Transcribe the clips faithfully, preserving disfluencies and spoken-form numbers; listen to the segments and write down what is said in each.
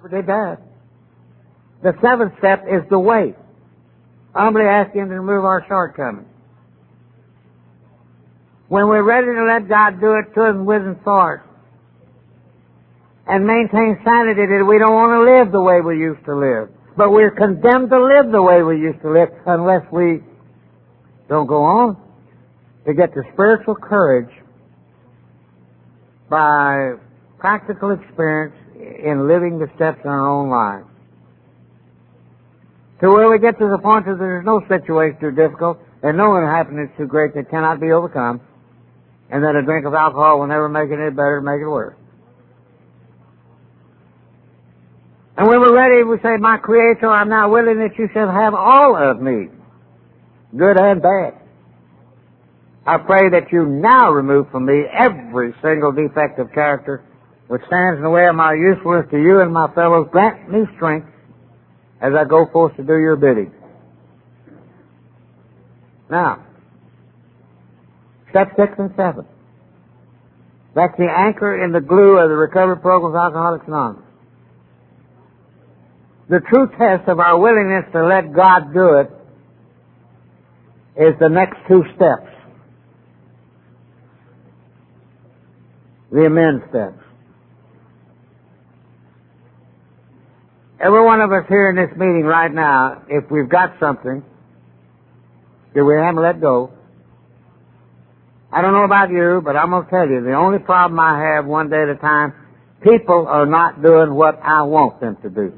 did that. The seventh step is to wait. Humbly ask Him to remove our shortcomings. When we're ready to let God do it to us with and for us, and maintain sanity that we don't want to live the way we used to live, but we're condemned to live the way we used to live unless we don't go on, to get the spiritual courage by practical experience in living the steps in our own lives. To where we get to the point that there's no situation too difficult and no unhappiness too great that cannot be overcome, and that a drink of alcohol will never make it any better, make it worse. And when we're ready, we say, my Creator, I'm now willing that you shall have all of me, good and bad. I pray that you now remove from me every single defect of character which stands in the way of my usefulness to you and my fellows. Grant me strength as I go forth to do your bidding. Now, step six and seven. That's the anchor in the glue of the recovery program of Alcoholics Anonymous. The true test of our willingness to let God do it is the next two steps. The amend steps. Every one of us here in this meeting right now, if we've got something that we haven't let go, I don't know about you, but I'm going to tell you, the only problem I have one day at a time, people are not doing what I want them to do.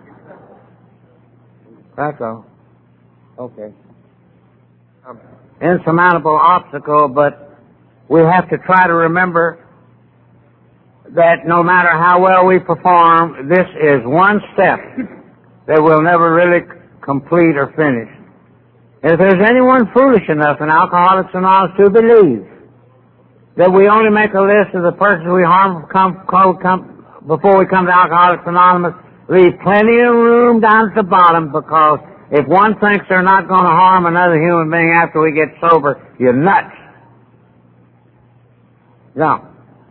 That's all. Okay. Um, insurmountable obstacle, but we have to try to remember that no matter how well we perform, this is one step that we'll never really complete or finish. If there's anyone foolish enough in Alcoholics Anonymous to believe that we only make a list of the persons we harm come, come, come, before we come to Alcoholics Anonymous, leave plenty of room down at the bottom, because if one thinks they're not going to harm another human being after we get sober, you're nuts. No.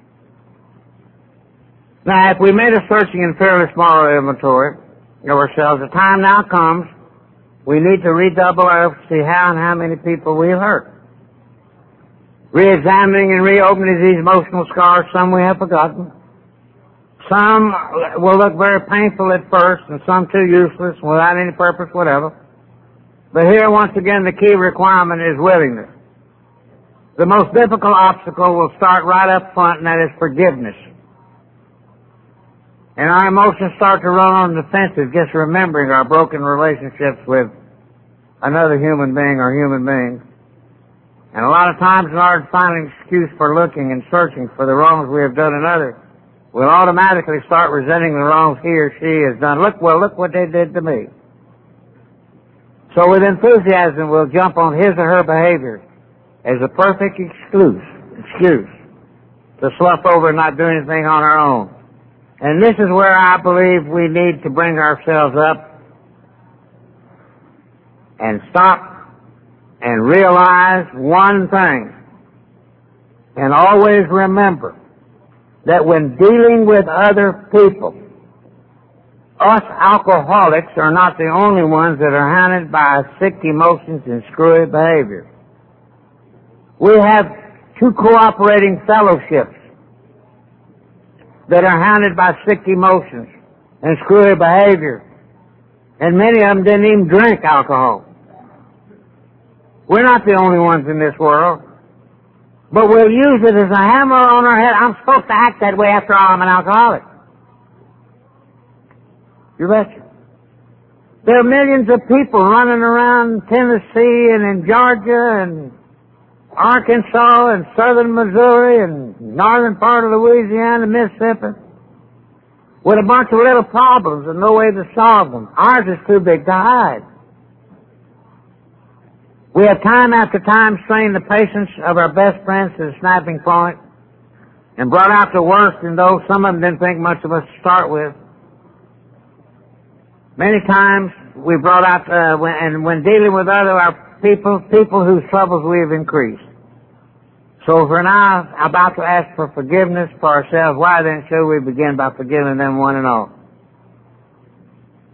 Now, if we made a searching and fearless moral inventory of ourselves, the time now comes, we need to redouble our efforts to see how and how many people we've hurt. Re-examining and reopening these emotional scars, some we have forgotten. Some will look very painful at first, and some too useless, without any purpose whatever. But here, once again, the key requirement is willingness. The most difficult obstacle will start right up front, and that is forgiveness. And our emotions start to run on the defensive, just remembering our broken relationships with another human being or human beings. And a lot of times, in order to find an excuse for looking and searching for the wrongs we have done in others, we'll automatically start resenting the wrongs he or she has done. Look, well, look what they did to me. So with enthusiasm, we'll jump on his or her behavior as a perfect excuse, excuse to slough over and not do anything on our own. And this is where I believe we need to bring ourselves up and stop and realize one thing. And always remember that when dealing with other people, us alcoholics are not the only ones that are haunted by sick emotions and screwy behavior. We have two cooperating fellowships that are haunted by sick emotions and screwy behavior. And many of them didn't even drink alcohol. We're not the only ones in this world. But we'll use it as a hammer on our head. I'm supposed to act that way after all, I'm an alcoholic. You betcha. There are millions of people running around Tennessee and in Georgia and Arkansas and southern Missouri and northern part of Louisiana and Mississippi with a bunch of little problems and no way to solve them. Ours is too big to hide. We have time after time strained the patience of our best friends to the snapping point and brought out the worst in those some of them didn't think much of us to start with. Many times we brought out, uh, when, and when dealing with other our people, people whose troubles we have increased. So if we're now about to ask for forgiveness for ourselves, why then should we begin by forgiving them one and all?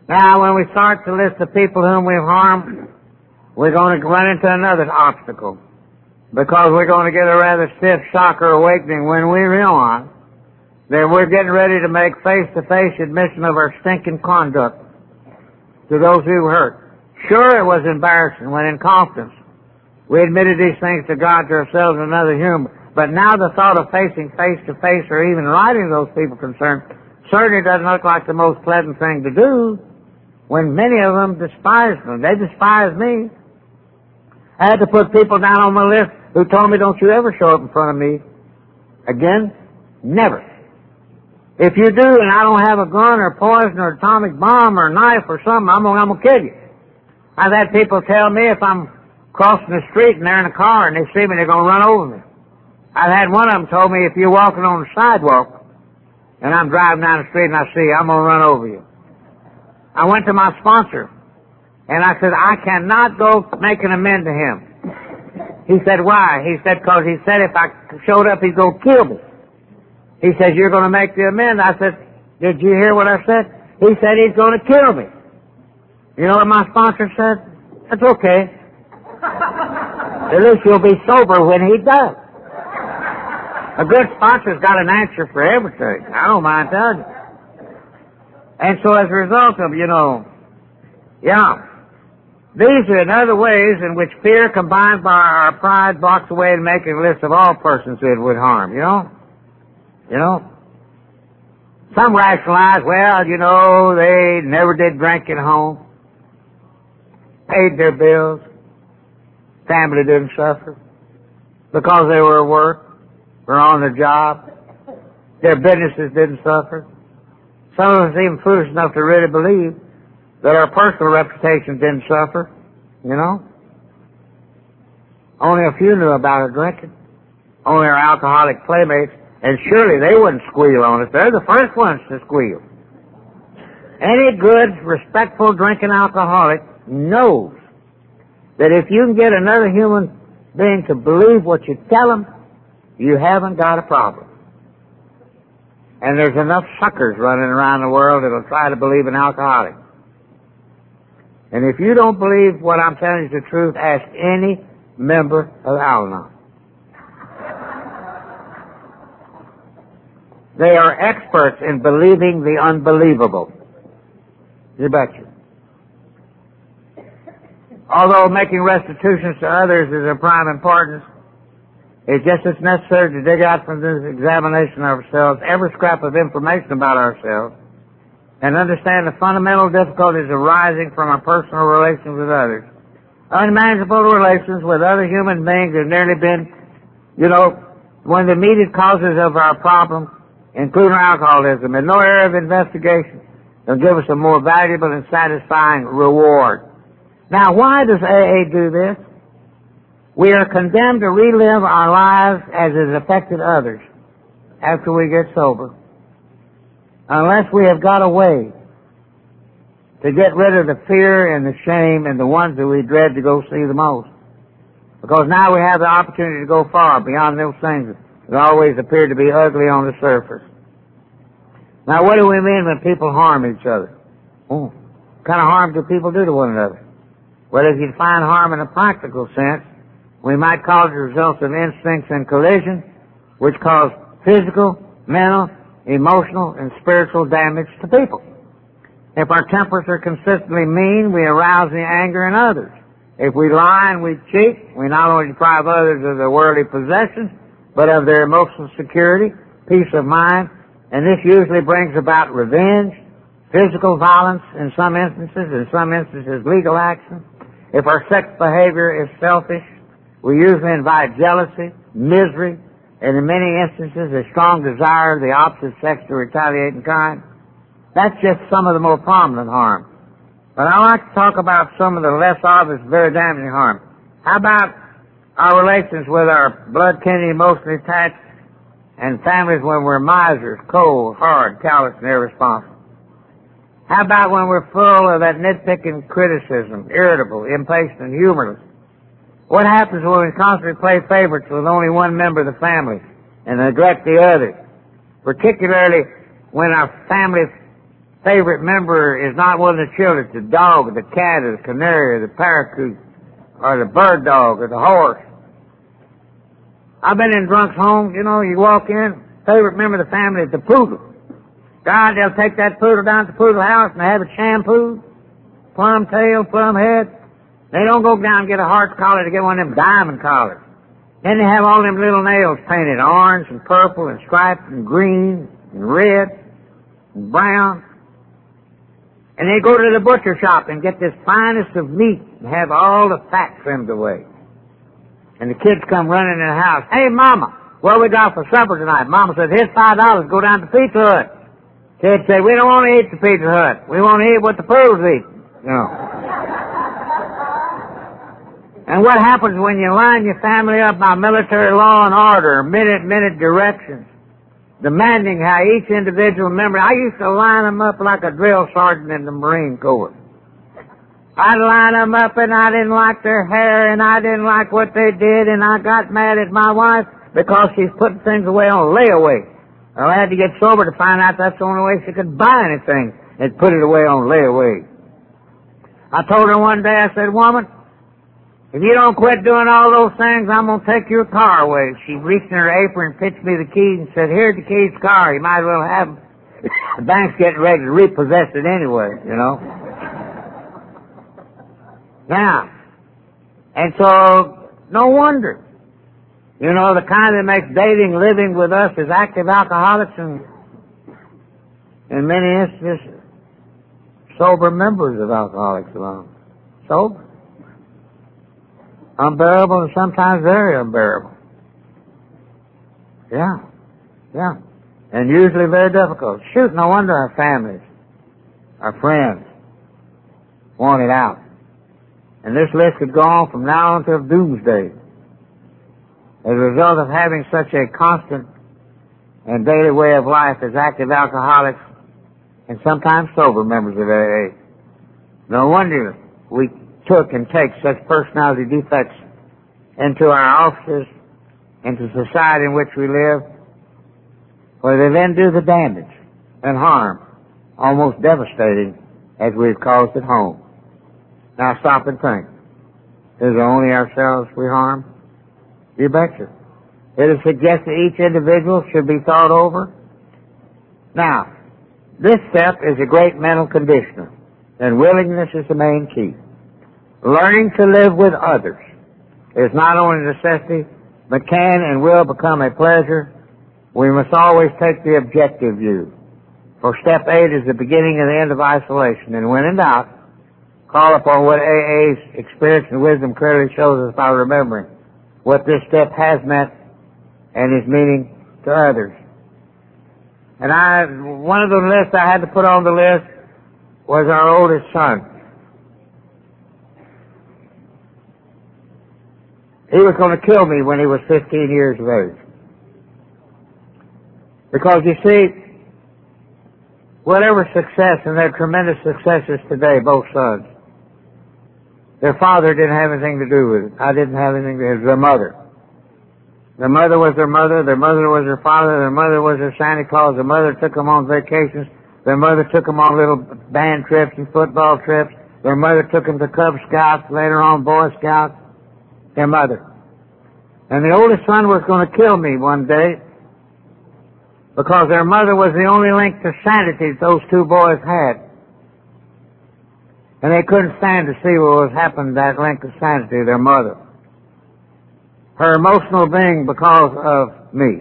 Now, when we start to list the people whom we've harmed, we're going to run into another obstacle, because we're going to get a rather stiff shock or awakening when we realize that we're getting ready to make face-to-face admission of our stinking conduct to those who hurt. Sure, it was embarrassing when in confidence we admitted these things to God, to ourselves, and another human. But now the thought of facing face-to-face or even writing those people concerned certainly doesn't look like the most pleasant thing to do, when many of them despise them. They despise me. I had to put people down on my list who told me, don't you ever show up in front of me again. Never. If you do and I don't have a gun or poison or atomic bomb or knife or something, I'm gonna, I'm gonna kill you. I've had people tell me if I'm crossing the street and they're in a car and they see me, they're gonna run over me. I've had one of them told me if you're walking on the sidewalk and I'm driving down the street and I see you, I'm gonna run over you. I went to my sponsor and I said, I cannot go make an amend to him. He said, why? He said, because he said if I showed up, he'd go kill me. He says, you're going to make the amend. I said, did you hear what I said? He said he's going to kill me. You know what my sponsor said? That's okay. At least you'll be sober when he does. A good sponsor's got an answer for everything. I don't mind telling you. And so as a result of, you know, yeah, these are another ways in which fear combined by our pride blocks away and making a list of all persons who it would harm, you know? You know? Some rationalize, well, you know, they never did drink at home, paid their bills, family didn't suffer because they were at work or on their job, their businesses didn't suffer. Some of us even foolish enough to really believe that our personal reputation didn't suffer, you know. Only a few knew about our drinking. Only our alcoholic playmates, and surely they wouldn't squeal on us. They're the first ones to squeal. Any good, respectful drinking alcoholic knows that if you can get another human being to believe what you tell them, you haven't got a problem. And there's enough suckers running around the world that'll try to believe an alcoholic. And if you don't believe what I'm telling you is the truth, ask any member of Al-Anon. They are experts in believing the unbelievable. You betcha. Although making restitutions to others is of prime importance, it's just as necessary to dig out from this examination of ourselves every scrap of information about ourselves and understand the fundamental difficulties arising from our personal relations with others. Unmanageable relations with other human beings have nearly been, you know, one of the immediate causes of our problem, including alcoholism, and no area of investigation will give us a more valuable and satisfying reward. Now, why does A A do this? We are condemned to relive our lives as it affected others after we get sober, unless we have got a way to get rid of the fear and the shame and the ones that we dread to go see the most. Because now we have the opportunity to go far beyond those things that always appear to be ugly on the surface. Now, what do we mean when people harm each other? Oh, what kind of harm do people do to one another? Well, if you define harm in a practical sense, we might call it the results of instincts and collision, which cause physical, mental, emotional, and spiritual damage to people. If our tempers are consistently mean, we arouse the anger in others. If we lie and we cheat, we not only deprive others of their worldly possessions, but of their emotional security, peace of mind, and this usually brings about revenge, physical violence in some instances, in some instances legal action. If our sex behavior is selfish, we usually invite jealousy, misery, and in many instances a strong desire of the opposite sex to retaliate in kind. That's just some of the more prominent harm. But I'd like to talk about some of the less obvious, very damaging harm. How about our relations with our blood kin emotionally attached and families when we're misers, cold, hard, callous, and irresponsible? How about when we're full of that nitpicking criticism, irritable, impatient, and humorless? What happens when we constantly play favorites with only one member of the family and neglect the others? Particularly when our family favorite member is not one of the children. It's the dog, or the cat, or the canary, or the parakeet, or the bird dog, or the horse. I've been in drunks' homes, you know, you walk in, favorite member of the family is the poodle. God, they'll take that poodle down to the poodle house and they have it shampooed, plum tail, plum head. They don't go down and get a heart collar to get one of them diamond collars. Then they have all them little nails painted, orange and purple and striped and green and red and brown. And they go to the butcher shop and get this finest of meat and have all the fat trimmed away. And the kids come running in the house. Hey, Mama, what we got for supper tonight? Mama says, here's five dollars. Go down to Pizza Hut. Kids say, we don't want to eat the Pizza Hut. We want to eat what the poodles eat. You know. And what happens when you line your family up by military law and order, minute-minute directions, demanding how each individual member... I used to line them up like a drill sergeant in the Marine Corps. I'd line them up and I didn't like their hair and I didn't like what they did and I got mad at my wife because she's putting things away on layaway. Well, I had to get sober to find out that's the only way she could buy anything and put it away on layaway. I told her one day, I said, woman, if you don't quit doing all those things, I'm going to take your car away. She reached in her apron and pitched me the keys and said, here's the keys to the car. You might as well have them. The bank's getting ready to repossess it anyway, you know. Now, and so, no wonder. You know, the kind that makes dating, living with us is active alcoholics and, in many instances, sober members of Alcoholics Anonymous. Sober. Unbearable and sometimes very unbearable. Yeah. Yeah. And usually very difficult. Shoot, no wonder our families, our friends, want it out. And this list could go on from now on until doomsday. As a result of having such a constant and daily way of life as active alcoholics and sometimes sober members of A A, no wonder we took and take such personality defects into our offices, into society in which we live, where they then do the damage and harm, almost devastating, as we've caused at home. Now stop and think. Is it only ourselves we harm? You betcha. It is suggested each individual should be thought over. Now, this step is a great mental conditioner, and willingness is the main key. Learning to live with others is not only a necessity, but can and will become a pleasure. We must always take the objective view. For step eight is the beginning and the end of isolation, and when in doubt, call upon what A A's experience and wisdom clearly shows us by remembering what this step has meant and is meaning to others. And I, one of the lists I had to put on the list was our oldest son. He was going to kill me when he was fifteen years of age. Because you see, whatever success, and their tremendous successes today, both sons, their father didn't have anything to do with it. I didn't have anything to do with it. It was their mother. Their mother was their mother. Their mother was their father. Their mother was their Santa Claus. Their mother took them on vacations. Their mother took them on little band trips and football trips. Their mother took them to Cub Scouts, later on Boy Scouts. Their mother. And the oldest son was going to kill me one day because their mother was the only link to sanity that those two boys had. And they couldn't stand to see what was happening to that link of sanity, their mother. Her emotional being because of me.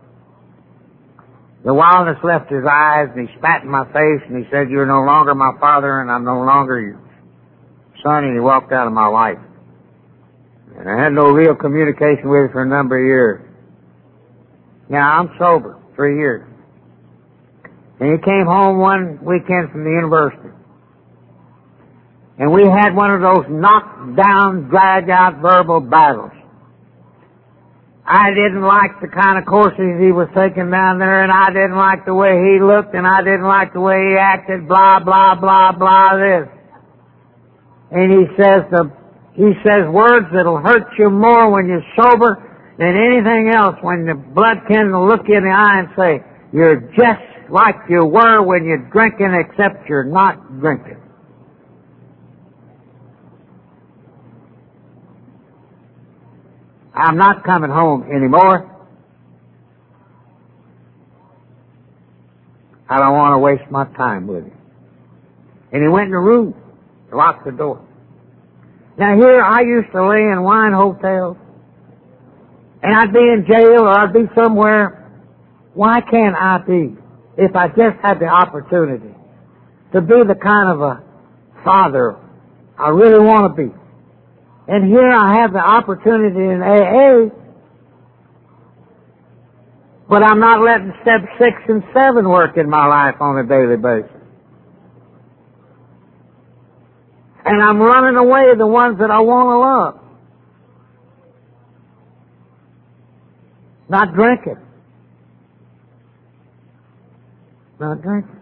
The wildness left his eyes, and he spat in my face, and he said, "You're no longer my father, and I'm no longer your son," and he walked out of my life. And I had no real communication with him for a number of years. Now, I'm sober, three years. And he came home one weekend from the university. And we had one of those knockdown, drag-out verbal battles. I didn't like the kind of courses he was taking down there, and I didn't like the way he looked, and I didn't like the way he acted, blah, blah, blah, blah, this. And he says the He says words that'll hurt you more when you're sober than anything else, when the blood can look you in the eye and say, "You're just like you were when you're drinking, except you're not drinking. I'm not coming home anymore. I don't want to waste my time with you. And he went in the room, locked the door. Now here I used to lay in wine hotels, and I'd be in jail or I'd be somewhere. Why can't I be, if I just had the opportunity, to be the kind of a father I really want to be? And here I have the opportunity in A A, but I'm not letting step six and seven work in my life on a daily basis. And I'm running away the ones that I want to love. Not drinking. Not drinking.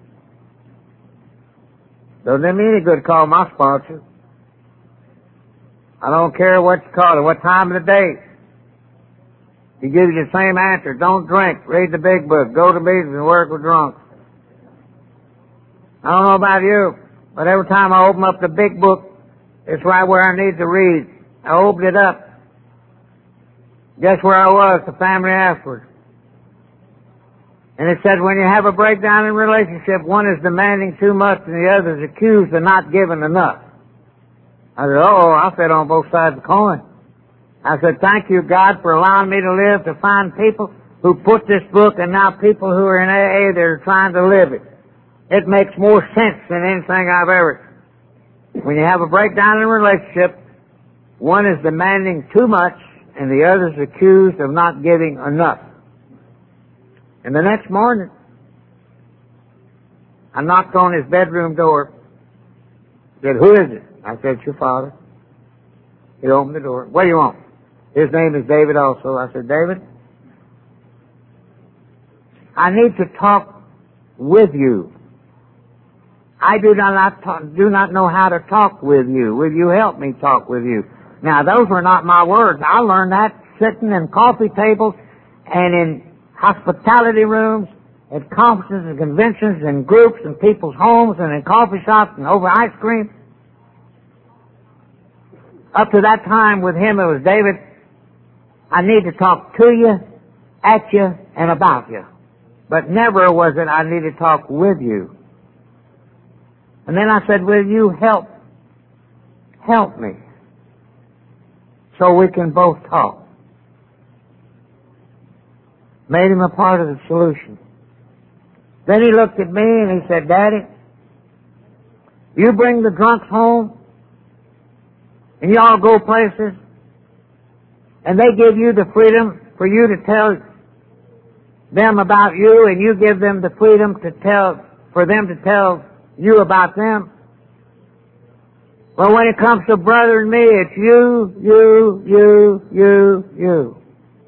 Don't do me any good call my sponsor. I don't care what you call it, what time of the day. He gives you the same answer. Don't drink. Read the big book. Go to meetings and work with drunks. I don't know about you, but every time I open up the big book, it's right where I need to read. I opened it up. Guess where I was? The family afterwards. And it said when you have a breakdown in relationship, one is demanding too much and the other is accused of not giving enough. I said, oh, I fit on both sides of the coin. I said, thank you, God, for allowing me to live to find people who put this book and now people who are in A A that are trying to live it. It makes more sense than anything I've ever. When you have a breakdown in a relationship, one is demanding too much and the other is accused of not giving enough. And the next morning, I knocked on his bedroom door. He said, who is it? I said, it's your father. He opened the door. What do you want? His name is David also. I said, David, I need to talk with you. I do not talk, do not know how to talk with you. Will you help me talk with you? Now, those were not my words. I learned that sitting in coffee tables and in hospitality rooms, at conferences and conventions and groups and people's homes and in coffee shops and over ice cream. Up to that time with him, it was, David, I need to talk to you, at you, and about you. But never was it I need to talk with you. And then I said, will you help? Help me. So we can both talk. Made him a part of the solution. Then he looked at me and he said, Daddy, you bring the drunks home and y'all go places and they give you the freedom for you to tell them about you and you give them the freedom to tell, for them to tell you about them. But when it comes to brother and me, it's you, you, you, you, you.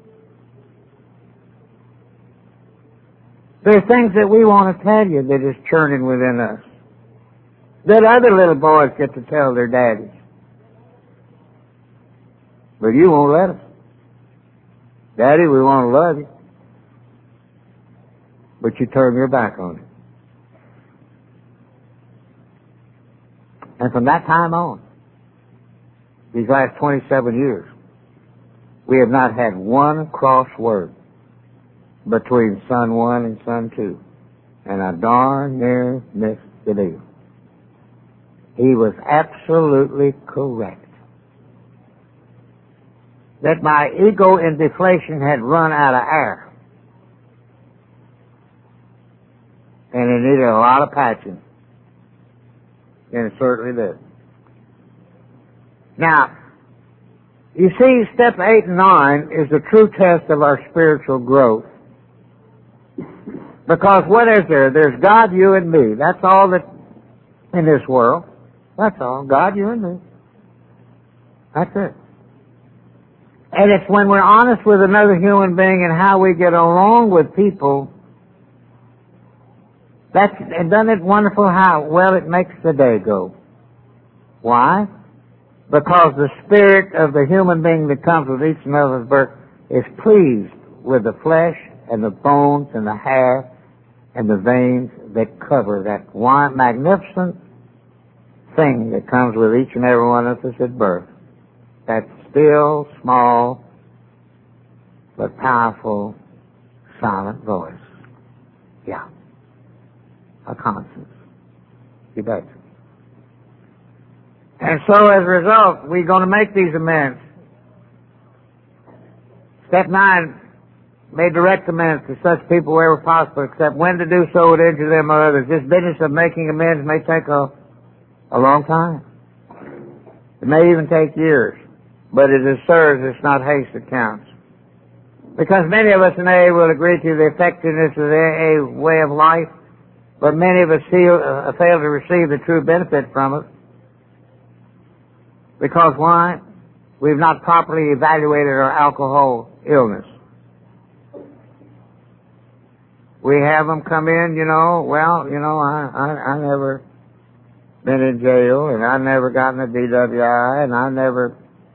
There are things that we want to tell you that is churning within us, that other little boys get to tell their daddies. But you won't let us. Daddy, we want to love you. But you turn your back on it. And from that time on, these last twenty-seven years, we have not had one cross word between son one and son two. And I darn near missed the deal. He was absolutely correct. That my ego in deflation had run out of air. And it needed a lot of patching. And it certainly did. Now, you see, step eight and nine is the true test of our spiritual growth. Because what is there? There's God, you, and me. That's all that in this world. That's all. God, you, and me. That's it. And it's when we're honest with another human being and how we get along with people, that's, and doesn't it wonderful how well it makes the day go? Why? Because the spirit of the human being that comes with each and every birth is pleased with the flesh and the bones and the hair and the veins that cover that one magnificent thing that comes with each and every one of us at birth. That still, small, but powerful, silent voice. Yeah. A conscience. You bet. And so as a result, we're going to make these amends. Step nine, may direct amends to such people wherever possible, except when to do so would injure them or others. This business of making amends may take a, a long time. It may even take years. But it is serves, it's not haste that counts. Because many of us in A A will agree to the effectiveness of the A A way of life, but many of us feel, uh, fail to receive the true benefit from it. Because why? We've not properly evaluated our alcohol illness. We have them come in, you know, well, you know, I, I, I never been in jail, and I never gotten a D W I, and I never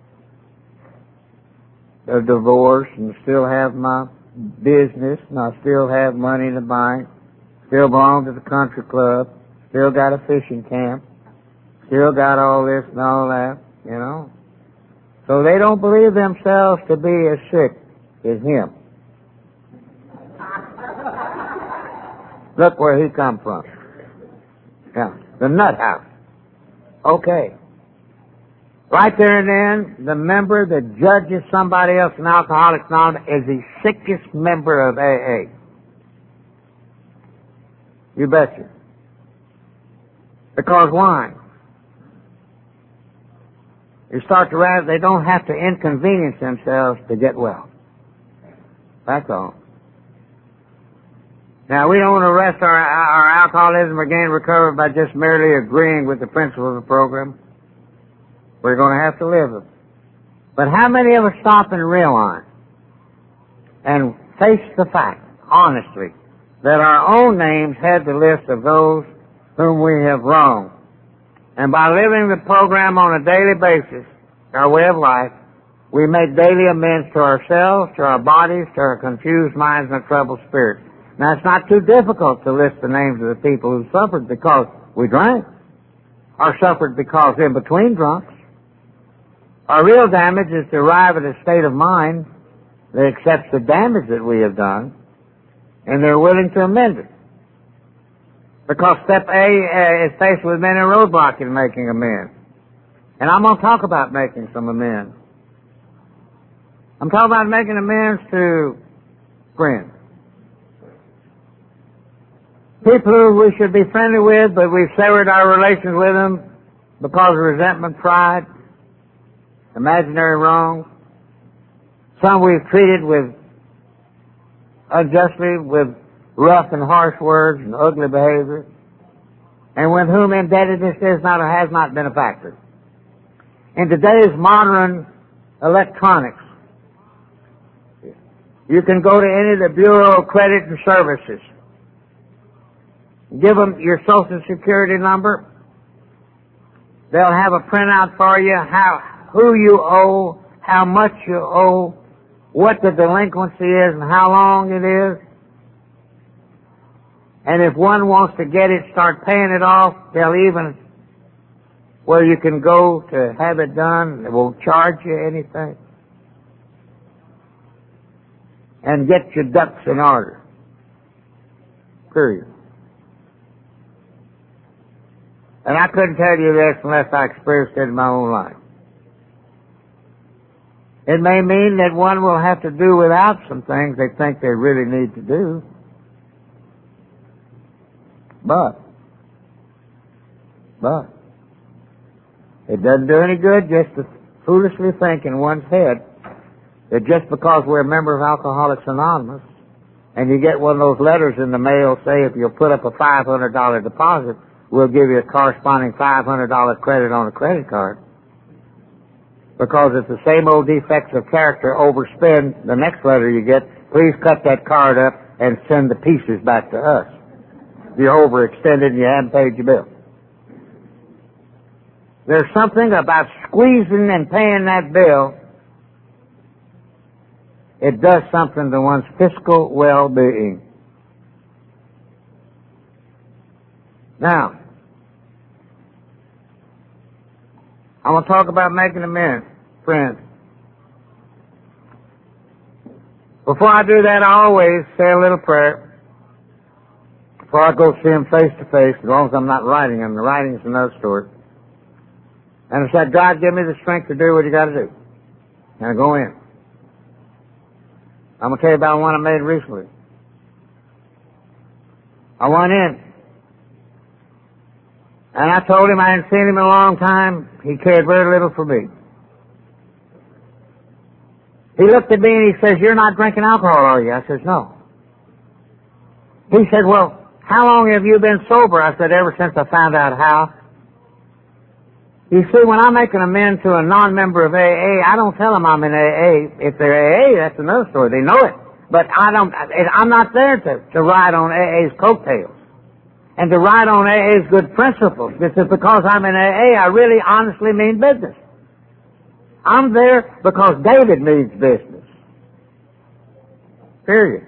a divorce, and still have my business, and I still have money in the bank, still belong to the country club, still got a fishing camp, still got all this and all that, you know. So they don't believe themselves to be as sick as him. Look where he come from. Yeah, the nut house. Okay. Right there and then, the member that judges somebody else in Alcoholics Anonymous is the sickest member of A A. You betcha. Because why? You start to realize they don't have to inconvenience themselves to get well. That's all. Now, we don't want to arrest our, our alcoholism or gain recovery by just merely agreeing with the principles of the program. We're going to have to live them. But how many of us stop and realize and face the fact, honestly, that our own names head the list of those whom we have wronged? And by living the program on a daily basis, our way of life, we make daily amends to ourselves, to our bodies, to our confused minds and our troubled spirits. Now, it's not too difficult to list the names of the people who suffered because we drank, or suffered because in between drunks. Our real damage is to arrive at a state of mind that accepts the damage that we have done, and they're willing to amend it. Because step A uh, is faced with many roadblocks in making amends. And I'm going to talk about making some amends. I'm talking about making amends to friends. People who we should be friendly with, but we've severed our relations with them because of resentment, pride, imaginary wrongs. Some we've treated with unjustly, with rough and harsh words and ugly behavior, and with whom indebtedness is not or has not been a factor. In today's modern electronics, you can go to any of the Bureau of Credit and Services, give them your Social Security number, they'll have a printout for you, how who you owe, how much you owe, what the delinquency is, and how long it is. And if one wants to get it, start paying it off, they'll even, where you can go to have it done, they won't charge you anything. And get your ducks in order. Period. And I couldn't tell you this unless I experienced it in my own life. It may mean that one will have to do without some things they think they really need to do. But, but, it doesn't do any good just to foolishly think in one's head that just because we're a member of Alcoholics Anonymous and you get one of those letters in the mail, say if you'll put up a five hundred dollars deposit, we'll give you a corresponding five hundred dollars credit on a credit card. Because it's the same old defects of character overspend the next letter you get, please cut that card up and send the pieces back to us. You're overextended and you haven't paid your bill. There's something about squeezing and paying that bill. It does something to one's fiscal well-being. Now, I want to talk about making amends, friends. Before I do that, I always say a little prayer. Before I go see him face to face, as long as I'm not writing him. The writing is another story. And I said, God, give me the strength to do what you got to do. And I go in. I'm going to tell you about one I made recently. I went in. And I told him I hadn't seen him in a long time. He cared very little for me. He looked at me and he says, you're not drinking alcohol, are you? I says, no. He said, well, how long have you been sober? I said, ever since I found out how. You see, when I make an amend to a non-member of A A, I don't tell them I'm in A A. If they're A A, that's another story. They know it. But I don't, I'm not there to, to ride on A A's coattails. And to ride on A A's good principles. This is because I'm in A A, I really honestly mean business. I'm there because David means business. Period.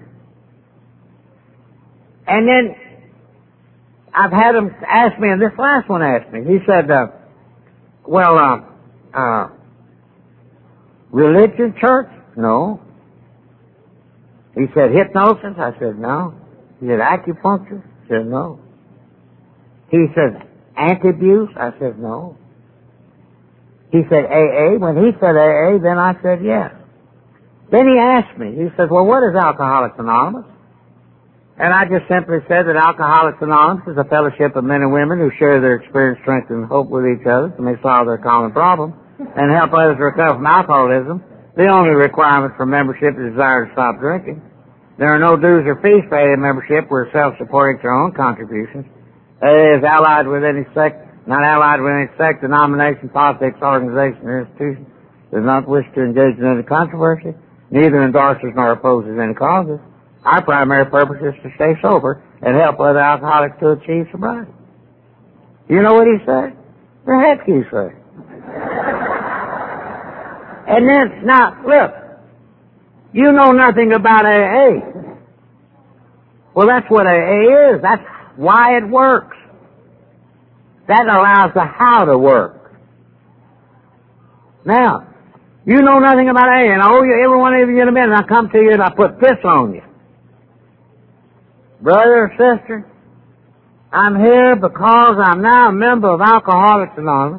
And then I've had him ask me, and this last one asked me, he said, uh, well, uh, uh, religion, church? No. He said, hypnosis? I said, no. He said, acupuncture? I said, no. He said, anti-abuse? I said, no. He said, A A? When he said A A, then I said, yes. Then he asked me, he said, well, what is Alcoholics Anonymous? And I just simply said that Alcoholics Anonymous is a fellowship of men and women who share their experience, strength, and hope with each other to may solve their common problem and help others recover from alcoholism. The only requirement for membership is desire to stop drinking. There are no dues or fees for A A membership. We're self-supporting to our own contributions. A A is allied with any sect, not allied with any sect, denomination, politics, organization, or institution. Does not wish to engage in any controversy. Neither endorses nor opposes any causes. Our primary purpose is to stay sober and help other alcoholics to achieve sobriety. You know what he said? The heck he said. And then, now, look, you know nothing about A A. Well, that's what A A is. That's why it works. That allows the how to work. Now, you know nothing about A A, and I owe you, every one of you in a minute, and I come to you and I put this on you. Brother or sister, I'm here because I'm now a member of Alcoholics Anonymous.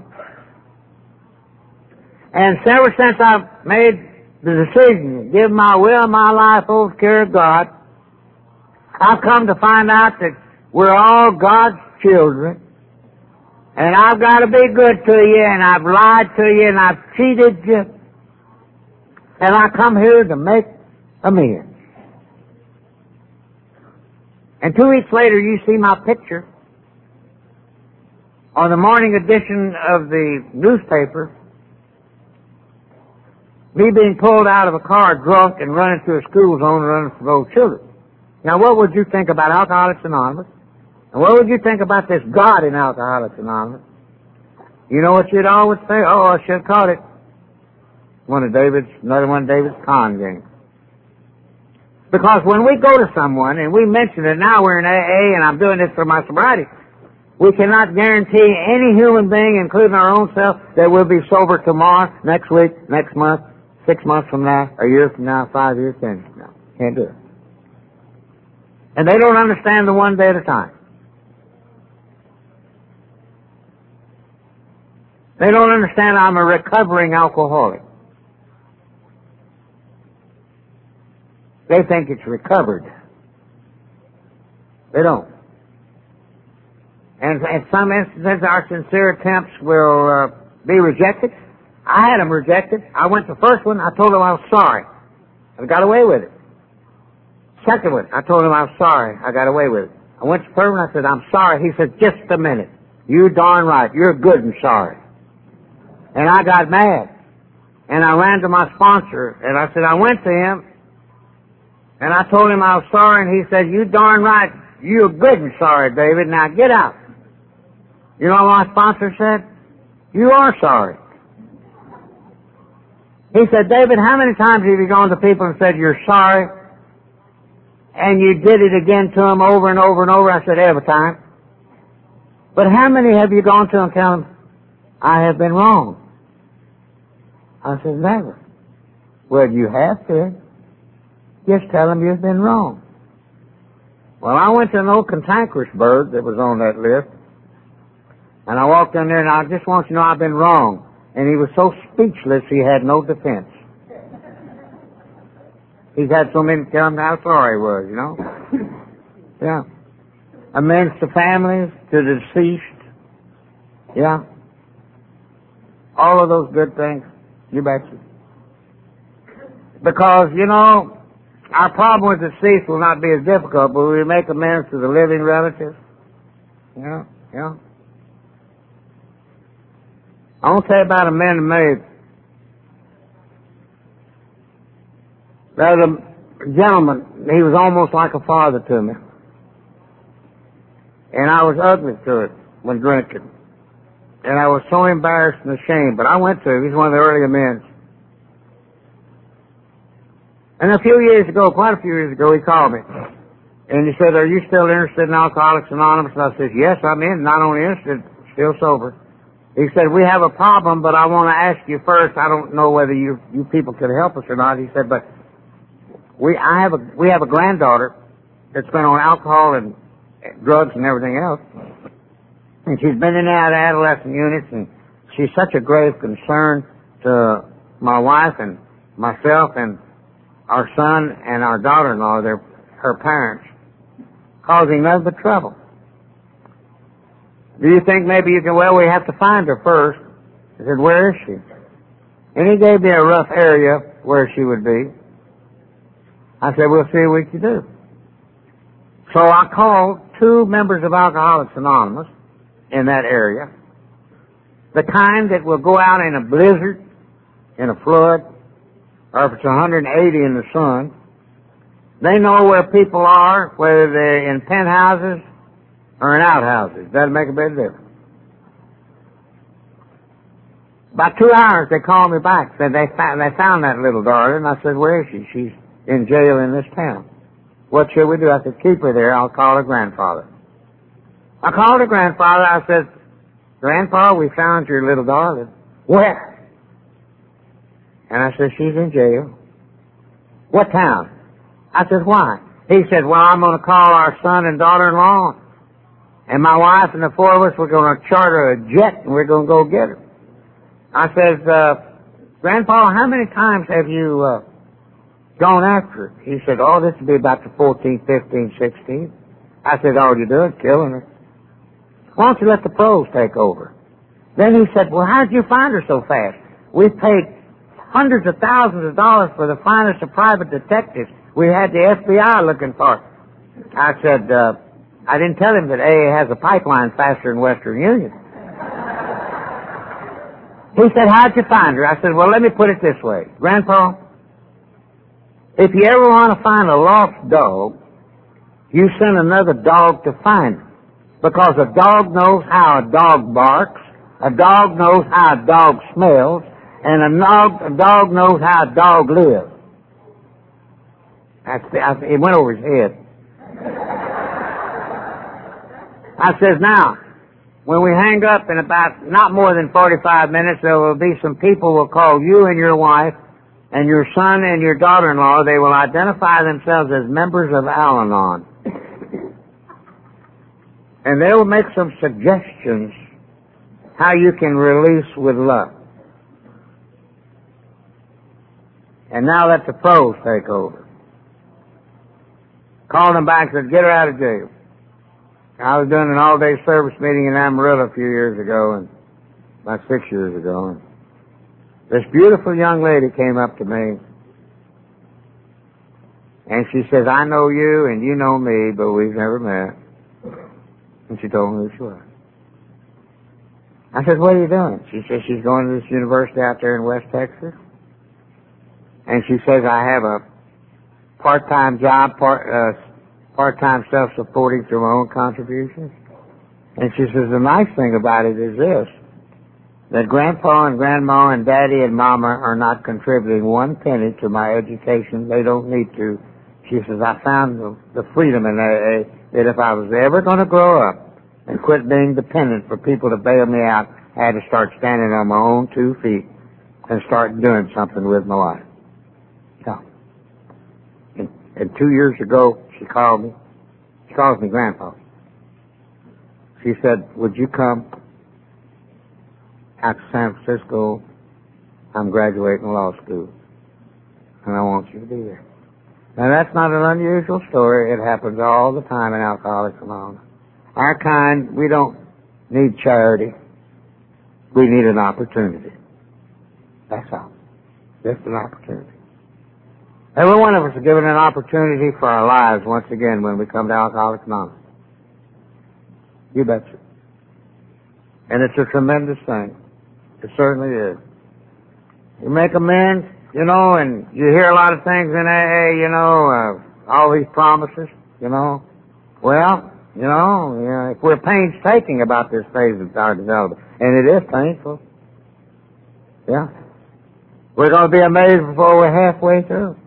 And ever since I've made the decision to give my will, my life over to the care of God, I've come to find out that we're all God's children. And I've got to be good to you, and I've lied to you, and I've cheated you. And I come here to make amends. And two weeks later, you see my picture on the morning edition of the newspaper, me being pulled out of a car drunk and running through a school zone running for those children. Now, what would you think about Alcoholics Anonymous? And what would you think about this God in Alcoholics Anonymous? You know what you'd always say? Oh, I should have caught it. One of David's, another one of David's con games. Because when we go to someone and we mention that now we're in A A and I'm doing this for my sobriety, we cannot guarantee any human being, including our own self, that we'll be sober tomorrow, next week, next month, six months from now, a year from now, five years, ten years from now. Can't do it. And they don't understand the one day at a time. They don't understand I'm a recovering alcoholic. They think it's recovered. They don't. And in some instances, our sincere attempts will uh, be rejected. I had them rejected. I went to the first one. I told them I was sorry. I got away with it. Second one, I told him I was sorry. I got away with it. I went to the third one. I said, I'm sorry. He said, just a minute. You darn right. You're good and sorry. And I got mad. And I ran to my sponsor. And I said, I went to him. And I told him I was sorry. And he said, you darn right. You're good and sorry, David. Now get out. You know what my sponsor said? You are sorry. He said, David, how many times have you gone to people and said you're sorry? And you did it again to them over and over and over. I said, every time. But how many have you gone to and tell them, I have been wrong? I said, never. Well, you have to. Just tell them you've been wrong. Well, I went to an old cantankerous bird that was on that list, and I walked in there, and I just want you to know I've been wrong. And he was so speechless he had no defense. He's had so many tell him how sorry he was, you know. Yeah. Amends to families, to the deceased. Yeah. All of those good things. You betcha. Because, you know, our problem with the deceased will not be as difficult, but we make amends to the living relatives. Yeah, yeah. I want to tell you about a man and maid. There was a gentleman, he was almost like a father to me. And I was ugly to it when drinking. And I was so embarrassed and ashamed, but I went to him. He's one of the earlier men. And a few years ago, quite a few years ago, he called me. And he said, are you still interested in Alcoholics Anonymous? And I said, yes, I'm in. Not only interested, still sober. He said, we have a problem, but I want to ask you first. I don't know whether you, you people could help us or not. He said, but we, I have a, we have a granddaughter that's been on alcohol and drugs and everything else. And she's been in and out of adolescent units, and she's such a grave concern to my wife and myself and our son and our daughter-in-law, they're her parents, causing nothing but trouble. Do you think maybe you can, well, we have to find her first. I said, where is she? And he gave me a rough area where she would be. I said, we'll see what we can do. So I called two members of Alcoholics Anonymous in that area, the kind that will go out in a blizzard, in a flood, or if it's one hundred eighty in the sun. They know where people are, whether they're in penthouses or in outhouses. Doesn't make a bit of difference. About two hours, they called me back, said they found, they found that little daughter, and I said, where is she? She's in jail in this town. What should we do? I said, keep her there. I'll call her grandfather. I called her grandfather. I said, Grandpa, we found your little darling. Where? And I said, she's in jail. What town? I said, why? He said, well, I'm going to call our son and daughter-in-law, and my wife and the four of us, we're going to charter a jet, and we're going to go get her. I said, uh, Grandpa, how many times have you uh, gone after her? He said, oh, this will be about the fourteenth, fifteenth, sixteenth. I said, all you're doing is killing her. Why don't you let the pros take over? Then he said, well, how'd you find her so fast? We paid hundreds of thousands of dollars for the finest of private detectives. We had the F B I looking for her. I said, uh, I didn't tell him that A A has a pipeline faster than Western Union. He said, how'd you find her? I said, well, let me put it this way. Grandpa, if you ever want to find a lost dog, you send another dog to find her. Because a dog knows how a dog barks, a dog knows how a dog smells, and a dog, a dog knows how a dog lives. That's the, I, it went over his head. I says, now, when we hang up in about not more than forty-five minutes, there will be some people will call you and your wife and your son and your daughter-in-law. They will identify themselves as members of Al-Anon. And they will make some suggestions how you can release with love. And now let the pros take over. Called them back and said, get her out of jail. I was doing an all-day service meeting in Amarillo a few years ago, and about six years ago. And this beautiful young lady came up to me, and she says, I know you and you know me, but we've never met. And she told me who she was. I said, what are you doing? She says she's going to this university out there in West Texas. And she says, I have a part-time job, part, uh, part-time self-supporting through my own contributions. And she says, the nice thing about it is this, that Grandpa and Grandma and Daddy and Mama are not contributing one penny to my education. They don't need to. She says, I found the, the freedom in A A that if I was ever going to grow up and quit being dependent for people to bail me out. I had to start standing on my own two feet and start doing something with my life. So, and, and two years ago, she called me. She calls me Grandpa. She said, would you come out to San Francisco? I'm graduating law school, and I want you to be there. Now, that's not an unusual story. It happens all the time in Alcoholics Anonymous. Our kind, we don't need charity. We need an opportunity. That's all. Just an opportunity. Every one of us is given an opportunity for our lives once again when we come to Alcoholics Anonymous. You betcha. And it's a tremendous thing. It certainly is. You make amends, you know, and you hear a lot of things in A A, you know, uh, all these promises, you know. Well, you know, you know, if we're painstaking about this phase of our development, and it is painful, yeah, we're going to be amazed before we're halfway through.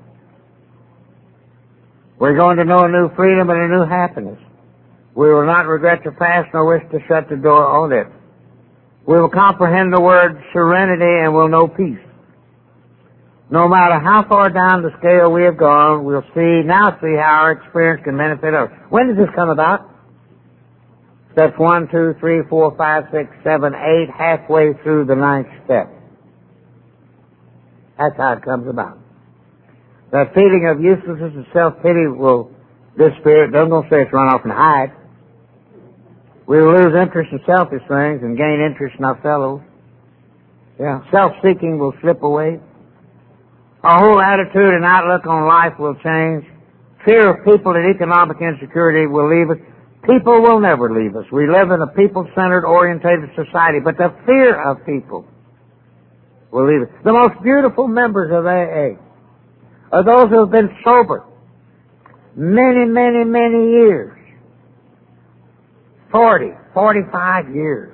We're going to know a new freedom and a new happiness. We will not regret the past nor wish to shut the door on it. We will comprehend the word serenity and will know peace. No matter how far down the scale we have gone, we'll see, now see how our experience can benefit others. When does this come about? Steps one, two, three, four, five, six, seven, eight, halfway through the ninth step. That's how it comes about. That feeling of uselessness and self-pity will disappear. It doesn't go say it's run off and hide. We will lose interest in selfish things and gain interest in our fellows. Yeah. Self-seeking will slip away. Our whole attitude and outlook on life will change. Fear of people and economic insecurity will leave us. People will never leave us. We live in a people-centered, orientated society, but the fear of people will leave us. The most beautiful members of A A are those who have been sober many, many, many years. Forty, forty-five years.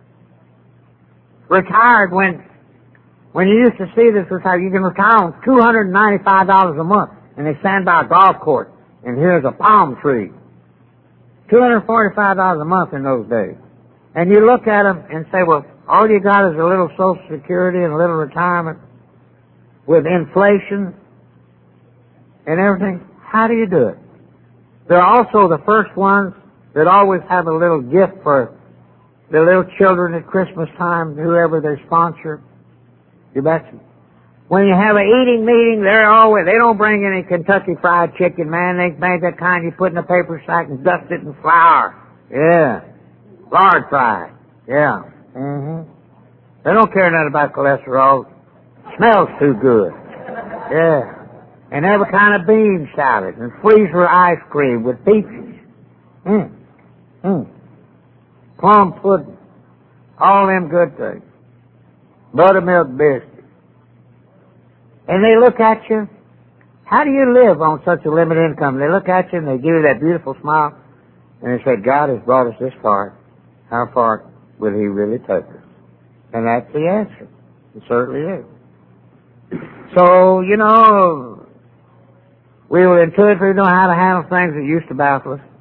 Retired when, when you used to see this retired, you can retire on two hundred ninety-five dollars a month, and they stand by a golf course, and here's a palm tree. two hundred forty-five dollars a month in those days. And you look at them and say, well, all you got is a little Social Security and a little retirement with inflation and everything. How do you do it? They're also the first ones that always have a little gift for the little children at Christmas time, whoever they sponsor. You betcha. When you have an eating meeting, they're always, they don't bring any Kentucky Fried Chicken, man. They made that kind you put in a paper sack and dust it in flour. Yeah. Lard fried. Yeah. Mm-hmm. They don't care nothing about cholesterol. Smells too good. Yeah. And every kind of bean salad and freezer ice cream with peaches. Mm. Mm. Plum pudding. All them good things. Buttermilk biscuits. And they look at you. How do you live on such a limited income? They look at you and they give you that beautiful smile. And they say, God has brought us this far. How far will He really take us? And that's the answer. It certainly is. So, you know, we will intuitively know how to handle things that used to baffle us.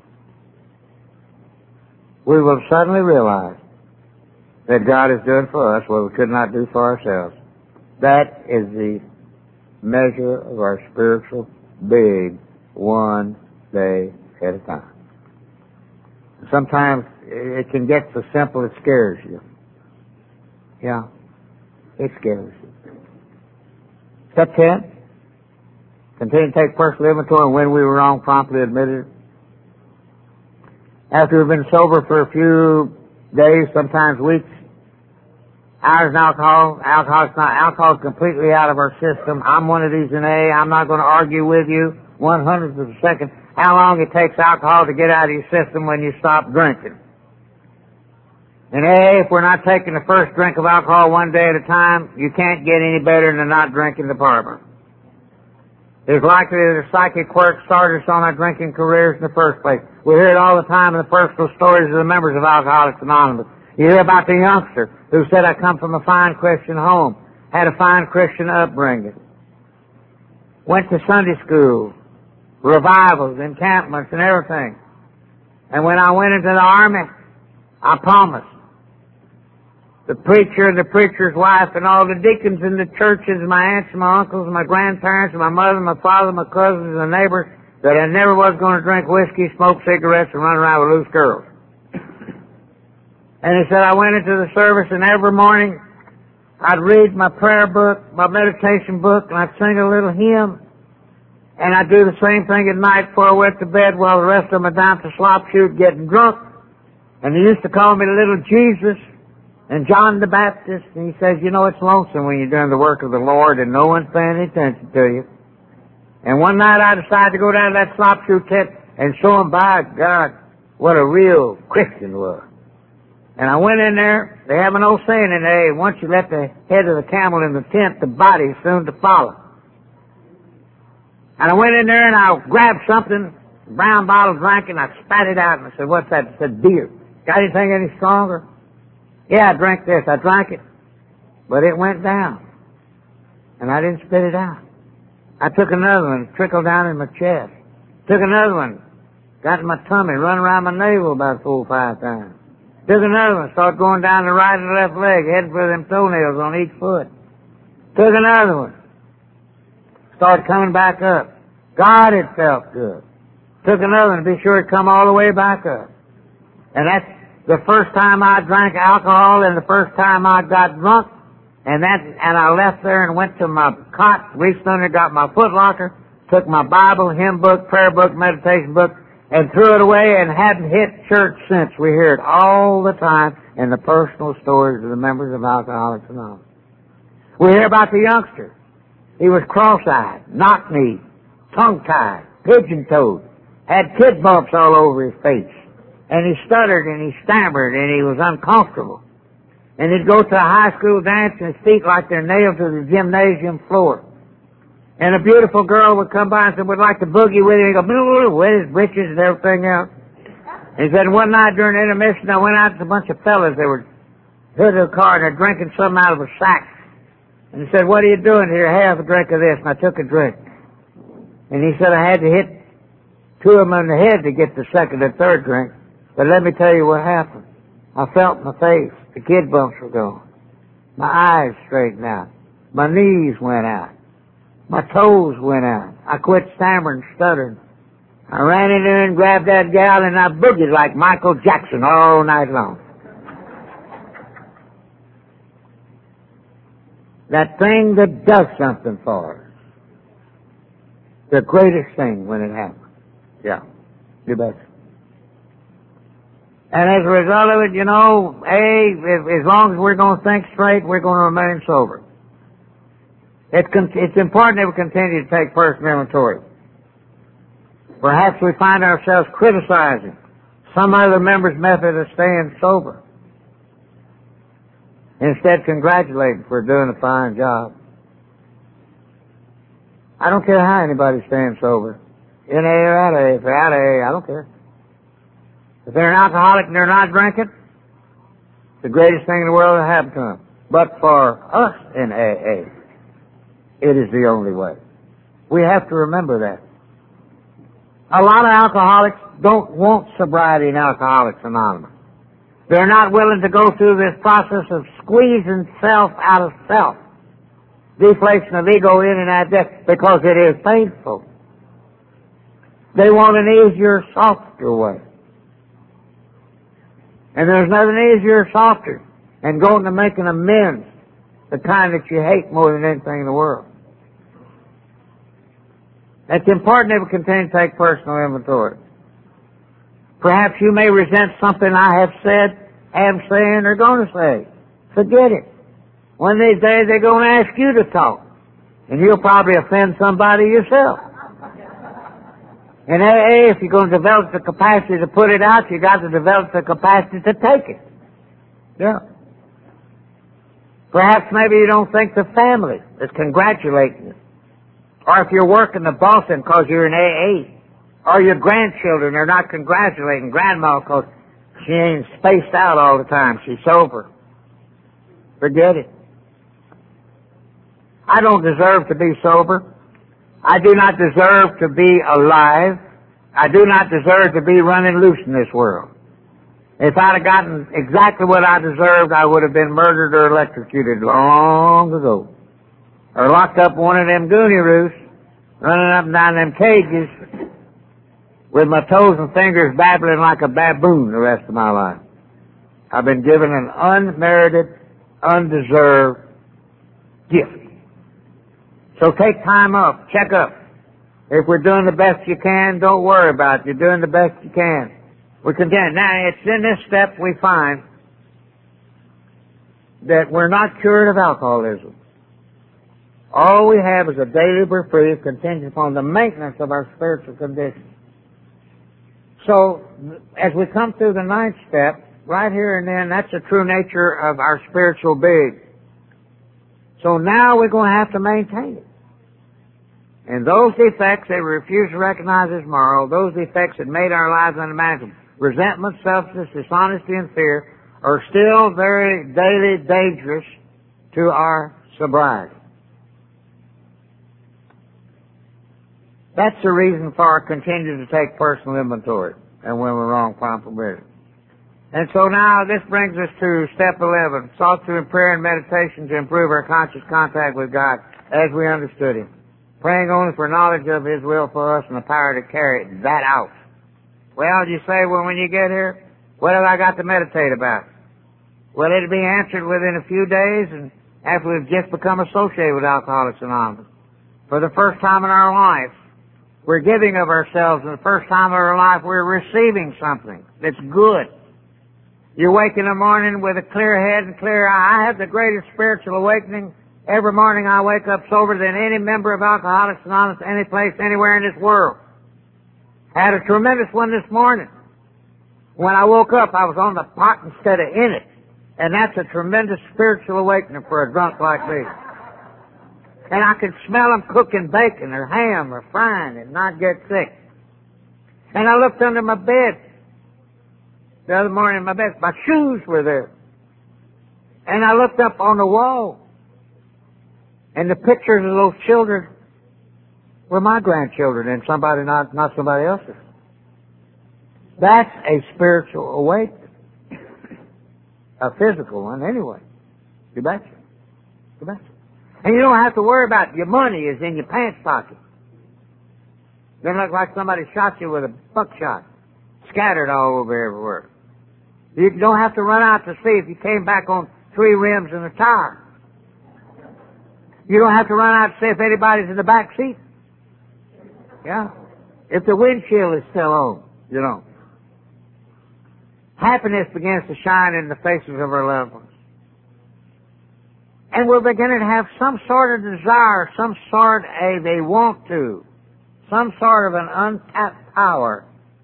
We will suddenly realize that God is doing for us what we could not do for ourselves. That is the measure of our spiritual being, one day at a time. Sometimes it can get so simple it scares you. Yeah, it scares you. Step ten, continue to take personal inventory and when we were wrong, promptly admit it. After we've been sober for a few days, sometimes weeks, hours in alcohol, alcohol's not, alcohol's completely out of our system. I'm one of these in A. I'm not going to argue with you one hundredth of a second how long it takes alcohol to get out of your system when you stop drinking. In A, if we're not taking the first drink of alcohol one day at a time, you can't get any better than the not drinking department. It's likely that a psychic quirk started us on our drinking careers in the first place. We hear it all the time in the personal stories of the members of Alcoholics Anonymous. You hear about the youngster who said, I come from a fine Christian home, had a fine Christian upbringing, went to Sunday school, revivals, encampments, and everything. And when I went into the army, I promise. The preacher and the preacher's wife and all the deacons in the churches, my aunts and my uncles and my grandparents and my mother and my father and my cousins and the neighbors, that I never was going to drink whiskey, smoke cigarettes, and run around with loose girls. And he said, I went into the service, and every morning I'd read my prayer book, my meditation book, and I'd sing a little hymn. And I'd do the same thing at night before I went to bed while the rest of them were down to slop shoot getting drunk. And they used to call me Little Jesus and John the Baptist. And he says, you know, it's lonesome when you're doing the work of the Lord and no one's paying any attention to you. And one night I decided to go down to that slop shoot tent and show them, by God, what a real Christian was. And I went in there. They have an old saying in there, once you let the head of the camel in the tent, the body's soon to follow. And I went in there and I grabbed something, a brown bottle, drank it, and I spat it out. And I said, what's that? I said, beer. Got anything any stronger? Yeah, I drank this. I drank it. But it went down. And I didn't spit it out. I took another one, trickled down in my chest. Took another one, got in my tummy, run around my navel about four or five times. Took another one, started going down the right and left leg, heading for them toenails on each foot. Took another one. Started coming back up. God, it felt good. Took another one to be sure it come all the way back up. And that's the first time I drank alcohol and the first time I got drunk. And that, and I left there and went to my cot, reached under, got my foot locker, took my Bible, hymn book, prayer book, meditation book, and threw it away and hadn't hit church since. We hear it all the time in the personal stories of the members of Alcoholics Anonymous. We hear about the youngster. He was cross-eyed, knock-kneed, tongue-tied, pigeon-toed, had kid bumps all over his face. And he stuttered and he stammered and he was uncomfortable. And he'd go to a high school dance and his feet like they're nailed to the gymnasium floor. And a beautiful girl would come by and say, would like to boogie with him. He'd go, with his britches and everything else. And he said, one night during intermission, I went out to a bunch of fellas. They were hood of the car and they're drinking something out of a sack. And he said, what are you doing here? Have a drink of this. And I took a drink. And he said, I had to hit two of them in the head to get the second and third drink. But let me tell you what happened. I felt my face. The kid bumps were gone. My eyes straightened out. My knees went out. My toes went out. I quit stammering, stuttering. I ran in there and grabbed that gal and I boogied like Michael Jackson all night long. That thing that does something for us. The greatest thing when it happens. Yeah. You bet. And as a result of it, you know, A, if, as long as we're going to think straight, we're going to remain sober. It con- it's important that we continue to take personal inventory. Perhaps we find ourselves criticizing some other member's method of staying sober. Instead, congratulating for doing a fine job. I don't care how anybody's staying sober. In A or out of A. If they're out of A, I don't care. If they're an alcoholic and they're not drinking, it's the greatest thing in the world that happened to them. But for us in A A, it is the only way. We have to remember that. A lot of alcoholics don't want sobriety in Alcoholics Anonymous. They're not willing to go through this process of squeezing self out of self. Deflation of ego in and out of death because it is painful. They want an easier, softer way. And there's nothing easier or softer than going to making amends, the kind that you hate more than anything in the world. It's important that we continue to take personal inventory. Perhaps you may resent something I have said, am saying, or going to say. Forget it. One of these days they're going to ask you to talk. And you'll probably offend somebody yourself. In A A, if you're going to develop the capacity to put it out, you got to develop the capacity to take it. Yeah. Perhaps maybe you don't think the family is congratulating you. Or if you're working the Boston because you're in A A. Or your grandchildren are not congratulating grandma because she ain't spaced out all the time. She's sober. Forget it. I don't deserve to be sober. I do not deserve to be alive. I do not deserve to be running loose in this world. If I'd have gotten exactly what I deserved, I would have been murdered or electrocuted long ago. Or locked up in one of them goonie roosts, running up and down them cages with my toes and fingers babbling like a baboon the rest of my life. I've been given an unmerited, undeserved gift. So take time up, check up. If we're doing the best you can, don't worry about it. You're doing the best you can. We're content. Now, it's in this step we find that we're not cured of alcoholism. All we have is a daily reprieve contingent upon the maintenance of our spiritual condition. So, as we come through the ninth step, right here and then, that's the true nature of our spiritual being. So now we're going to have to maintain it. And those defects that we refuse to recognize as moral, those defects that made our lives unmanageable, resentment, selfishness, dishonesty, and fear, are still very daily dangerous to our sobriety. That's the reason for our continuing to take personal inventory, and when we're wrong, prompt permission. And so now this brings us to step eleven, sought through prayer and meditation to improve our conscious contact with God as we understood Him, praying only for knowledge of His will for us and the power to carry that out. Well, you say, well, when you get here, what have I got to meditate about? Well, it'll be answered within a few days, and after we've just become associated with Alcoholics Anonymous. For the first time in our life, we're giving of ourselves, and the first time of our life, we're receiving something that's good. You wake in the morning with a clear head and clear eye. I have the greatest spiritual awakening. Every morning I wake up sober than any member of Alcoholics Anonymous, any place, anywhere in this world. I had a tremendous one this morning. When I woke up, I was on the pot instead of in it. And that's a tremendous spiritual awakening for a drunk like me. And I could smell them cooking bacon or ham or frying and not get sick. And I looked under my bed the other morning in my bed. My shoes were there. And I looked up on the wall. And the pictures of those children were my grandchildren and somebody, not, not somebody else's. That's a spiritual awakening. A physical one, anyway. You betcha. You betcha. And you don't have to worry about it. Your money is in your pants pocket. Doesn't look like somebody shot you with a buckshot. Scattered all over everywhere. You don't have to run out to see if you came back on three rims and a tire. You don't have to run out to see if anybody's in the back seat. Yeah. If the windshield is still on, you know. Happiness begins to shine in the faces of our loved ones. And we're beginning to have some sort of desire, some sort of they want to, some sort of an untapped power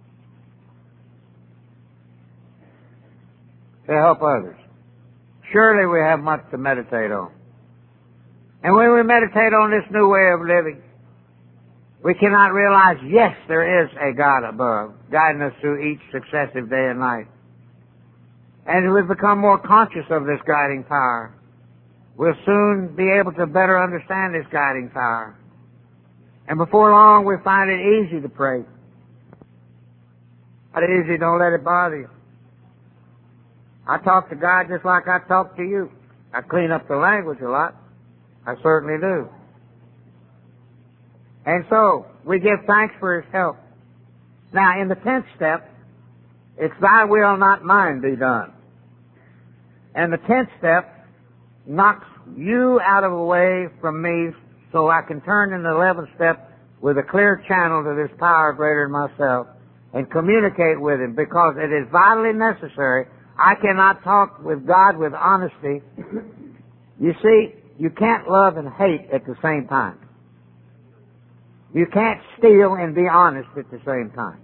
to help others. Surely we have much to meditate on. And when we meditate on this new way of living, we cannot realize, yes, there is a God above, guiding us through each successive day and night. And as we become more conscious of this guiding power, we'll soon be able to better understand this guiding power. And before long, we find it easy to pray. But easy, don't let it bother you. I talk to God just like I talk to you. I clean up the language a lot. I certainly do. And so, we give thanks for His help. Now, in the tenth step, it's thy will, not mine, be done. And the tenth step knocks you out of the way from me so I can turn in the eleventh step with a clear channel to this power greater than myself and communicate with Him, because it is vitally necessary. I cannot talk with God with honesty. You see, you can't love and hate at the same time. You can't steal and be honest at the same time.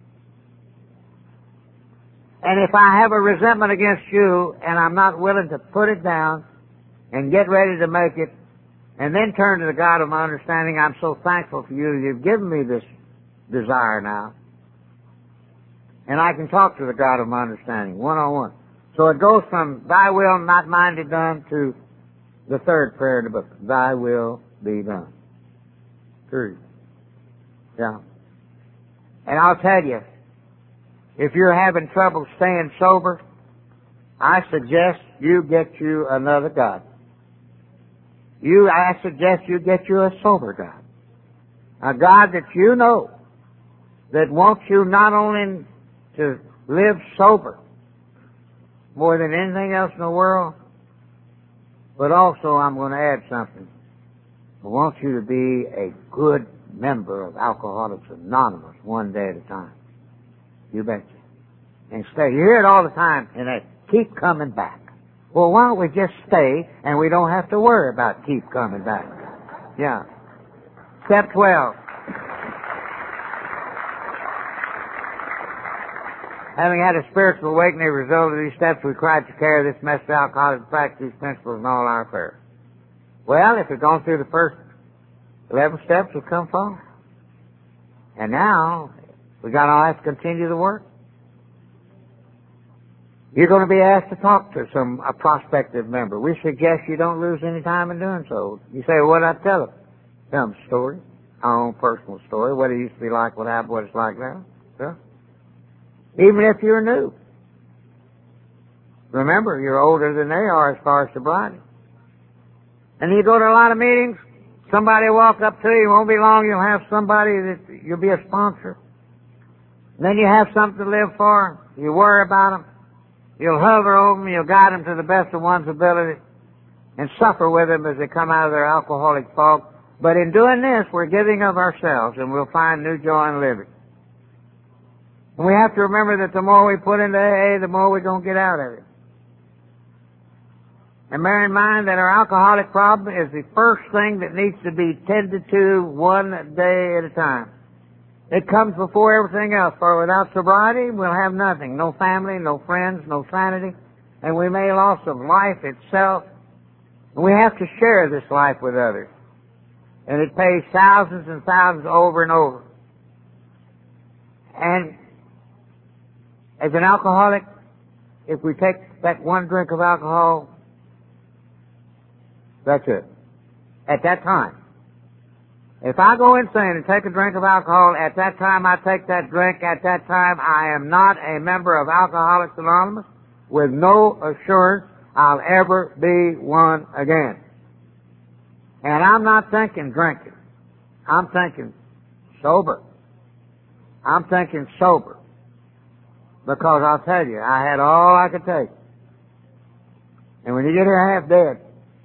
And if I have a resentment against you and I'm not willing to put it down and get ready to make it and then turn to the God of my understanding, I'm so thankful for you. You've given me this desire now. And I can talk to the God of my understanding, one-on-one. So it goes from thy will, not mine, be done, to the third prayer in the book. Thy will be done. Period. Yeah. And I'll tell you, if you're having trouble staying sober, I suggest you get you another God. You, I suggest you get you a sober God. A God that you know, that wants you not only to live sober more than anything else in the world, but also, I'm going to add something. I want you to be a good member of Alcoholics Anonymous one day at a time. You betcha. And stay. You hear it all the time, and they keep coming back. Well, why don't we just stay, and we don't have to worry about keep coming back? Yeah. Step twelve. Having had a spiritual awakening as a result of these steps, we tried to carry this message of alcoholics and practice these principles in all our affairs. Well, if we've gone through the first eleven steps, we've come far. And now, we got to have to continue the work. You're going to be asked to talk to some a prospective member. We suggest you don't lose any time in doing so. You say, well, what did I tell them? Tell them a story, our own personal story, what it used to be like, what happened, what it's like now. Yeah. Even if you're new. Remember, you're older than they are as far as sobriety. And you go to a lot of meetings, somebody will walk up to you, it won't be long, you'll have somebody that, you'll be a sponsor. And then you have something to live for, you worry about them, you'll hover over them, you'll guide them to the best of one's ability, and suffer with them as they come out of their alcoholic fog. But in doing this, we're giving of ourselves, and we'll find new joy in living. And we have to remember that the more we put into A A, the more we're going to get out of it. And bear in mind that our alcoholic problem is the first thing that needs to be tended to one day at a time. It comes before everything else, for without sobriety, we'll have nothing. No family, no friends, no sanity, and we may loss of life itself. And we have to share this life with others. And it pays thousands and thousands over and over. And as an alcoholic, if we take that one drink of alcohol, that's it. At that time. If I go insane and take a drink of alcohol, at that time I take that drink, at that time I am not a member of Alcoholics Anonymous with no assurance I'll ever be one again. And I'm not thinking drinking. I'm thinking sober. I'm thinking sober. Because I'll tell you, I had all I could take. And when you get here half dead,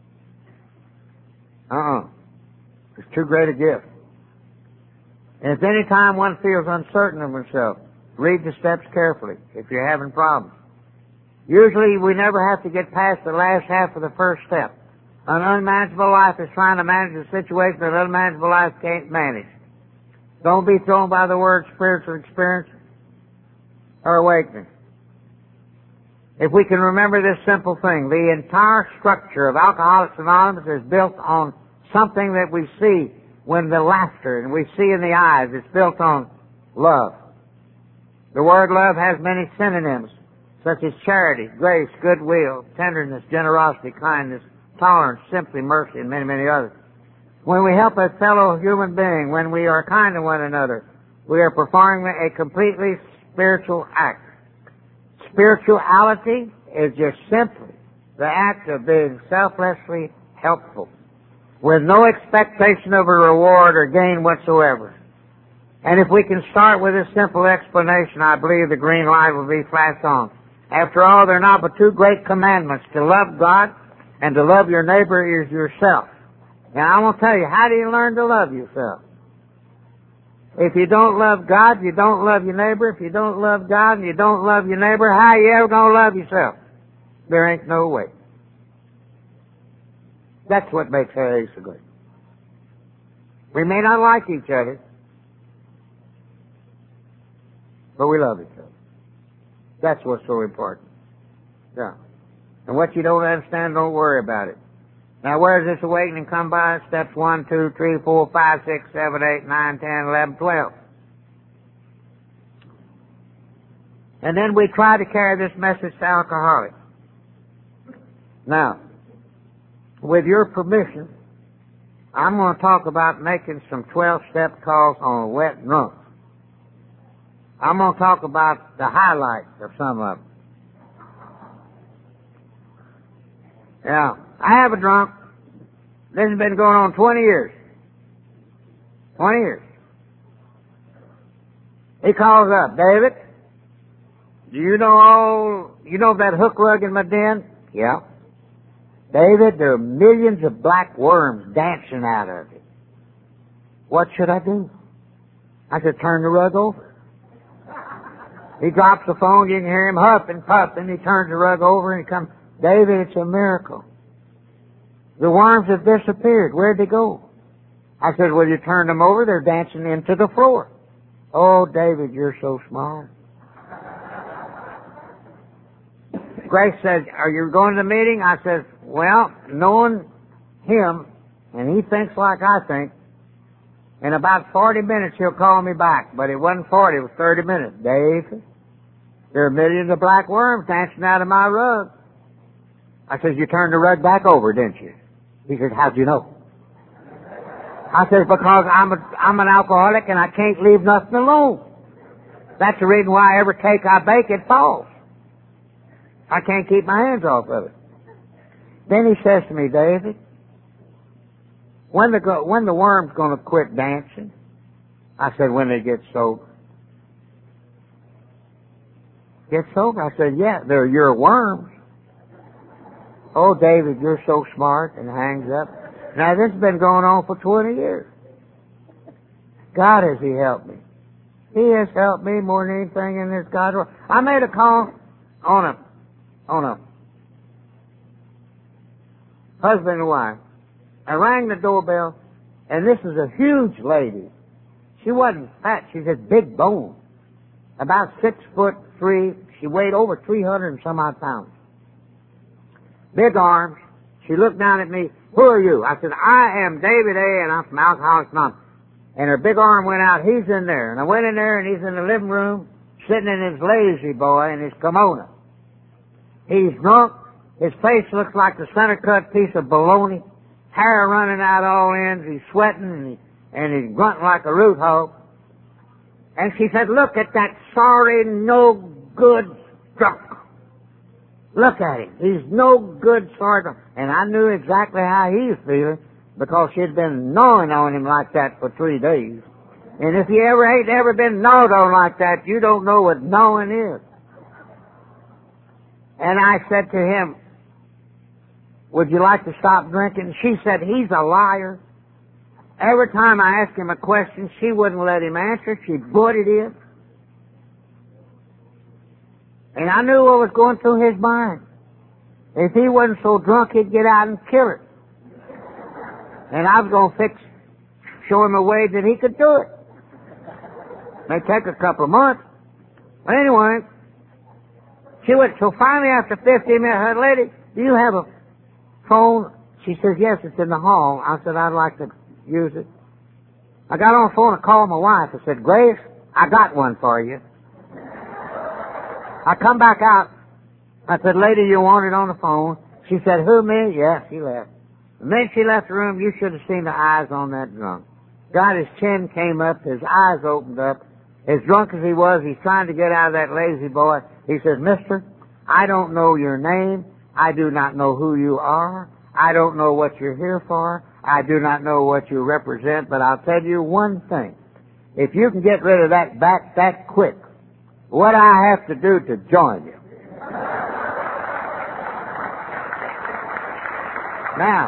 uh-uh. It's too great a gift. And if any time one feels uncertain of himself, read the steps carefully if you're having problems. Usually we never have to get past the last half of the first step. An unmanageable life is trying to manage a situation that an unmanageable life can't manage. Don't be thrown by the word spiritual experience or awakening. If we can remember this simple thing, the entire structure of Alcoholics Anonymous is built on something that we see when the laughter and we see in the eyes. It's built on love. The word love has many synonyms, such as charity, grace, goodwill, tenderness, generosity, kindness, tolerance, sympathy, mercy, and many, many others. When we help a fellow human being, when we are kind to one another, we are performing a completely spiritual act. Spirituality is just simply the act of being selflessly helpful, with no expectation of a reward or gain whatsoever. And if we can start with this simple explanation, I believe the green light will be flashed on. After all, there are not but two great commandments, to love God and to love your neighbor as yourself. And I want to tell you, how do you learn to love yourself? If you don't love God, you don't love your neighbor. If you don't love God and you don't love your neighbor, how are you ever going to love yourself? There ain't no way. That's what makes A A so great. We may not like each other, but we love each other. That's what's so important. Yeah. And what you don't understand, don't worry about it. Now, where does this awakening come by? Steps one, two, three, four, five, six, seven, eight, nine, ten, eleven, twelve. And then we try to carry this message to alcoholics. Now, with your permission, I'm going to talk about making some twelve-step calls on wet drunks. I'm going to talk about the highlights of some of them. Yeah, I have a drunk. This has been going on twenty years. twenty years. He calls up, David, do you know all, you know that hook rug in my den? Yeah. David, there are millions of black worms dancing out of it. What should I do? I said, turn the rug over. He drops the phone, you can hear him huffing, puffing. He turns the rug over and he comes, David, it's a miracle. The worms have disappeared. Where'd they go? I said, well, you turned them over, they're dancing into the floor. Oh, David, you're so smart. Grace said, are you going to the meeting? I said, well, knowing him, and he thinks like I think, in about forty minutes he'll call me back. But it wasn't forty, it was thirty minutes. Dave, there are millions of black worms dancing out of my rug. I said, you turned the rug back over, didn't you? He said, how'd you know? I said, because I'm a, I'm an alcoholic and I can't leave nothing alone. That's the reason why every cake I bake, it falls. I can't keep my hands off of it. Then he says to me, David, when the, go, when the worm's going to quit dancing? I said, when they get sober. Get sober? I said, yeah, they're your worms. Oh, David, you're so smart, and hangs up. Now, this has been going on for twenty years. God, has He helped me. He has helped me more than anything in this God world. I made a call on a, on a husband and wife. I rang the doorbell, and this is a huge lady. She wasn't fat. She had big bone. About six foot three. She weighed over three hundred and some odd pounds. Big arms. She looked down at me. Who are you? I said, I am David A., and I'm from Alcoholics Anonymous. And her big arm went out. He's in there. And I went in there, and he's in the living room, sitting in his lazy boy and his kimono. He's drunk. His face looks like the center-cut piece of bologna. Hair running out all ends. He's sweating, and, he, and he's grunting like a root hog. And she said, look at that sorry, no-good drunk. Look at him. He's no good, sorry. And I knew exactly how he was feeling because she'd been gnawing on him like that for three days. And if you ever ain't ever been gnawed on like that, you don't know what gnawing is. And I said to him, would you like to stop drinking? She said, he's a liar. Every time I asked him a question, she wouldn't let him answer. She butted in. And I knew what was going through his mind. If he wasn't so drunk, he'd get out and kill her. And I was going to fix, show him a way that he could do it. May take a couple of months. But anyway, she went, so finally after fifteen minutes, I said, lady, do you have a phone? She says, yes, it's in the hall. I said, I'd like to use it. I got on the phone and called my wife. I said, Grace, I got one for you. I come back out. I said, lady, you want it on the phone? She said, who, me? Yeah, she left. The minute she left the room, you should have seen the eyes on that drunk. God, his chin came up, his eyes opened up. As drunk as he was, he's trying to get out of that lazy boy. He says, mister, I don't know your name. I do not know who you are. I don't know what you're here for. I do not know what you represent, but I'll tell you one thing. If you can get rid of that back that quick, what I have to do to join you. Now,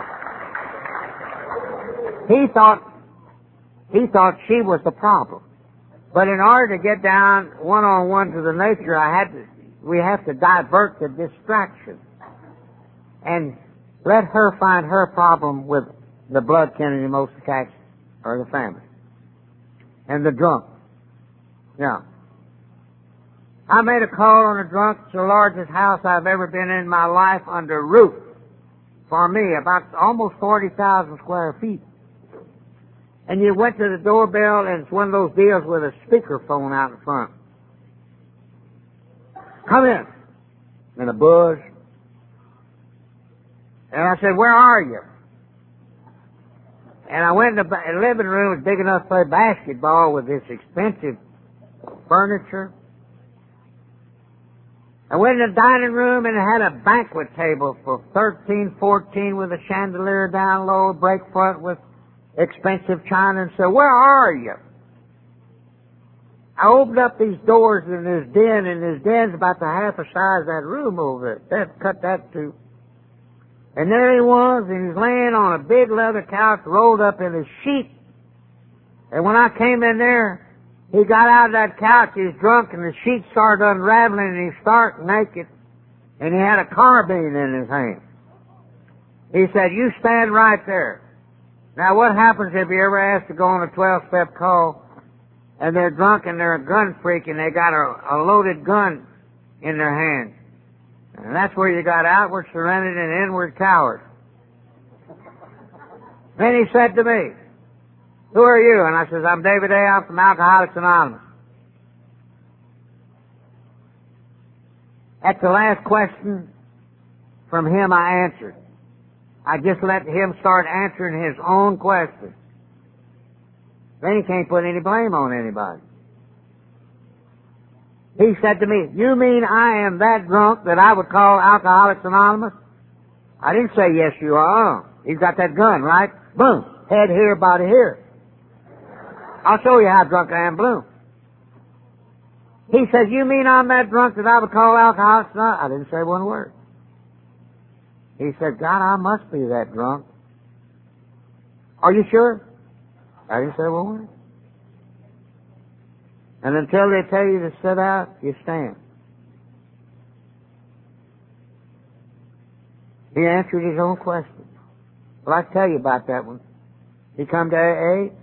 he thought, he thought she was the problem. But in order to get down one-on-one to the nature, I had to, we have to divert the distraction and let her find her problem with the blood Kennedy most attached, or the family, and the drunk. Yeah. I made a call on a drunk. It's the largest house I've ever been in my life under roof. For me, about almost forty thousand square feet. And you went to the doorbell, and it's one of those deals with a speakerphone out in front. Come in. And a buzz. And I said, where are you? And I went in the, ba- the living room. It was big enough to play basketball with this expensive furniture. I went in the dining room and it had a banquet table for thirteen, fourteen with a chandelier down low, break front with expensive china, and said, "Where are you?" I opened up these doors in his den, and his den's about the half the size of that room over there. They'd cut that to. And there he was, and he's laying on a big leather couch rolled up in his sheet. And when I came in there, he got out of that couch, he was drunk, and the sheet started unraveling, and he's stark naked, and he had a carbine in his hand. He said, "You stand right there." Now, what happens if you ever ask to go on a twelve-step call, and they're drunk and they're a gun freak, and they got a, a loaded gun in their hand? And that's where you got outward surrendered and inward coward. Then he said to me, "Who are you?" And I says, "I'm David A. I'm from Alcoholics Anonymous." At the last question from him, I answered. I just let him start answering his own question. Then he can't put any blame on anybody. He said to me, "You mean I am that drunk that I would call Alcoholics Anonymous?" I didn't say, "Yes, you are." He's got that gun, right? Boom. Head here, body here. I'll show you how drunk I am, Bloom. He says, "You mean I'm that drunk that I would call Alcoholics Anonymous?" I didn't say one word. He said, "God, I must be that drunk." "Are you sure?" I didn't say one word. And until they tell you to sit out, you stand. He answered his own question. Well, I tell you about that one. He come to A A,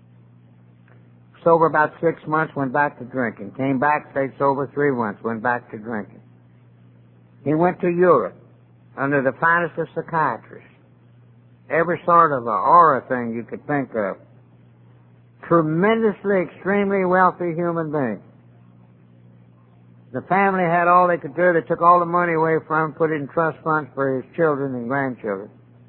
sober about six months, went back to drinking. Came back, stayed sober three months, went back to drinking. He went to Europe under the finest of psychiatrists. Every sort of a aura thing you could think of. Tremendously, extremely wealthy human being. The family had all they could do. They took all the money away from him, put it in trust funds for his children and grandchildren.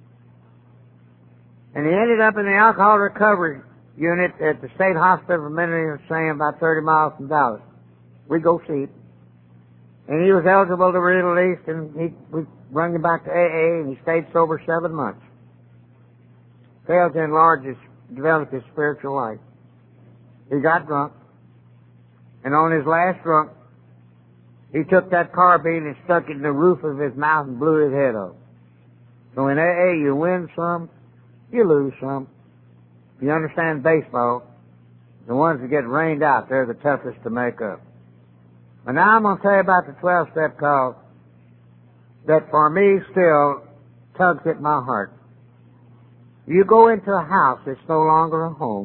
And he ended up in the alcohol recovery unit at the State Hospital for Mentally Insane, about thirty miles from Dallas. We go see him. And he was eligible to be released, and he, we brought him back to A A, and he stayed sober seven months. Failed to enlarge his, develop his spiritual life. He got drunk, and on his last drunk, he took that carbine and stuck it in the roof of his mouth and blew his head off. So in A A, you win some, you lose some. You understand baseball, the ones that get rained out, they're the toughest to make up. But now I'm going to tell you about the twelve-step call that for me still tugs at my heart. You go into a house that's no longer a home,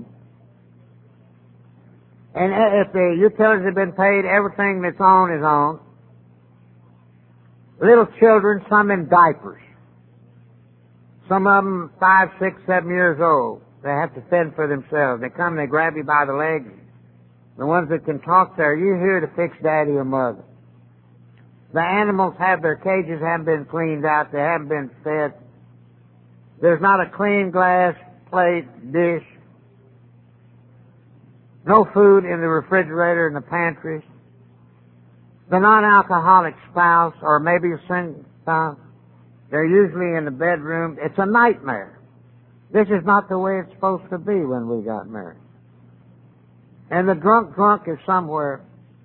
and if the utilities have been paid, everything that's on is on. Little children, some in diapers. Some of them five, six, seven years old. They have to fend for themselves. They come and they grab you by the legs. The ones that can talk there, you're here to fix daddy or mother. The animals have their cages, haven't been cleaned out. They haven't been fed. There's not a clean glass, plate, dish. No food in the refrigerator and the pantries. The non-alcoholic spouse, or maybe a single spouse, they're usually in the bedroom. It's a nightmare. This is not the way it's supposed to be when we got married. And the drunk drunk is somewhere.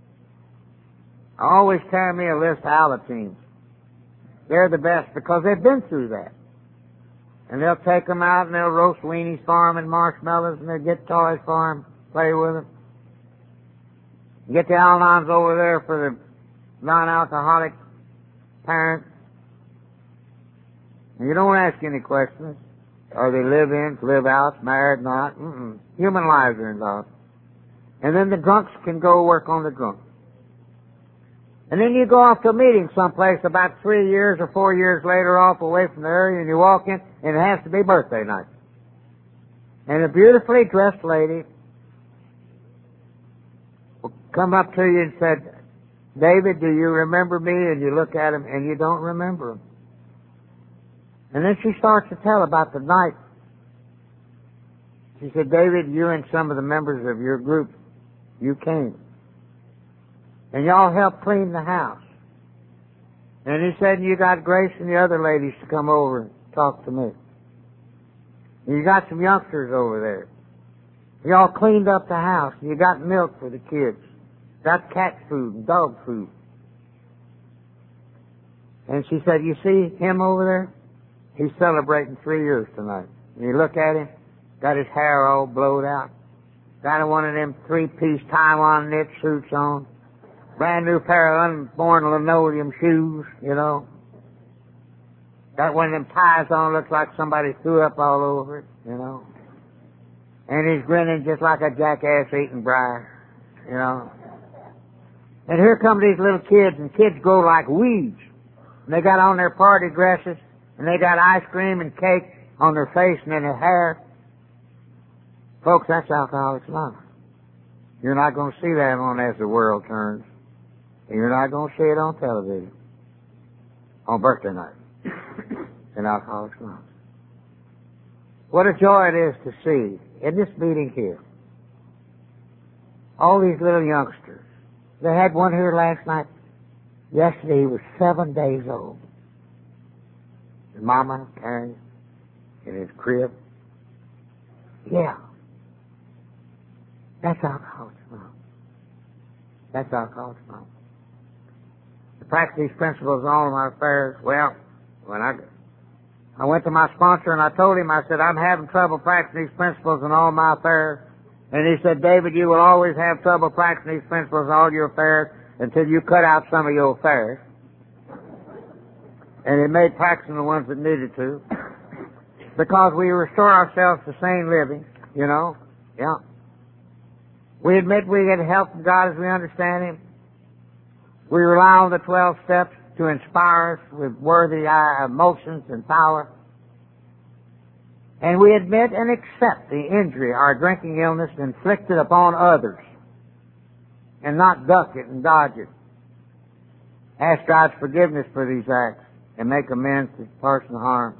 I always carry me a list of Alateens. They're the best because they've been through that. And they'll take them out and they'll roast weenies for them and marshmallows, and they'll get toys for them, play with them. Get the Al-Anons over there for the non-alcoholic parents. And you don't ask any questions. Are they live-ins, live-outs, married, not? Mm-mm. Human lives are involved. And then the drunks can go work on the drunk. And then you go off to a meeting someplace about three years or four years later off away from the area, and you walk in, and it has to be birthday night. And a beautifully dressed lady will come up to you and said, "David, do you remember me?" And you look at him, and you don't remember him. And then she starts to tell about the night. She said, "David, you and some of the members of your group, you came. and y'all help clean the house. And he said, you got Grace and the other ladies to come over and talk to me. And you got some youngsters over there. Y'all cleaned up the house, and you got milk for the kids. Got cat food and dog food. And she said, you see him over there? He's celebrating three years tonight. And you look at him, got his hair all blowed out. Got one of them three-piece Taiwan knit suits on. Brand new pair of unborn linoleum shoes, you know. Got one of them ties on, looks like somebody threw up all over it, you know. And he's grinning just like a jackass eating briar, you know. And here come these little kids, and kids grow like weeds. And they got on their party dresses, and they got ice cream and cake on their face and in their hair. Folks, that's Alcoholics Anonymous. You're not going to see that on As the World Turns. And you're not going to see it on television on birthday night in Alcoholics Anonymous. What a joy it is to see in this meeting here all these little youngsters. They had one here last night. Yesterday he was seven days old. His mama carrying him in his crib. Yeah. That's Alcoholics Anonymous. That's Alcoholics Anonymous. To practice these principles in all of my affairs, well, when I I went to my sponsor and I told him, I said, I'm having trouble practicing these principles in all my affairs. And he said, David, you will always have trouble practicing these principles in all your affairs until you cut out some of your affairs. And it made practicing the ones that needed to. Because we restore ourselves to sane living, you know. Yeah. We admit we get help from God as we understand Him. We rely on the twelve steps to inspire us with worthy uh, emotions and power. And we admit and accept the injury our drinking illness inflicted upon others, and not duck it and dodge it. Ask God's forgiveness for these acts and make amends to the person harmed.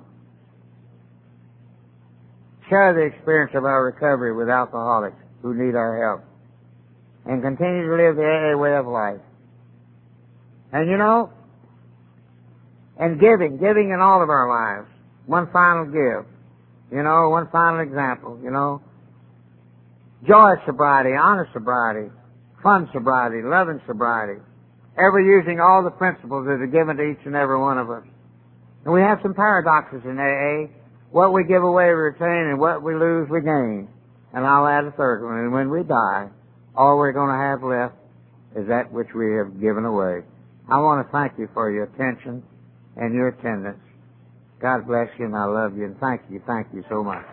Share the experience of our recovery with alcoholics who need our help, and continue to live the A A way of life. And you know, and giving, giving in all of our lives. One final give. You know, one final example, you know. Joy sobriety, honest sobriety, fun sobriety, loving sobriety. Ever using all the principles that are given to each and every one of us. And we have some paradoxes in A A. What we give away, we retain, and what we lose, we gain. And I'll add a third one. And when we die, all we're going to have left is that which we have given away. I want to thank you for your attention and your attendance. God bless you, and I love you, and thank you, thank you so much.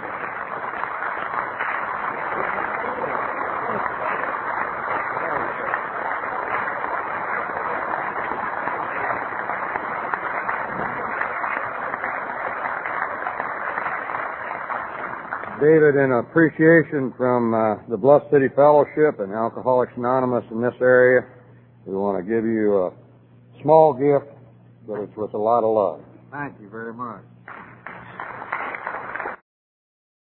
David, in appreciation from uh, the Bluff City Fellowship and Alcoholics Anonymous in this area, we want to give you a small gift, but it's with a lot of love. Thank you very much.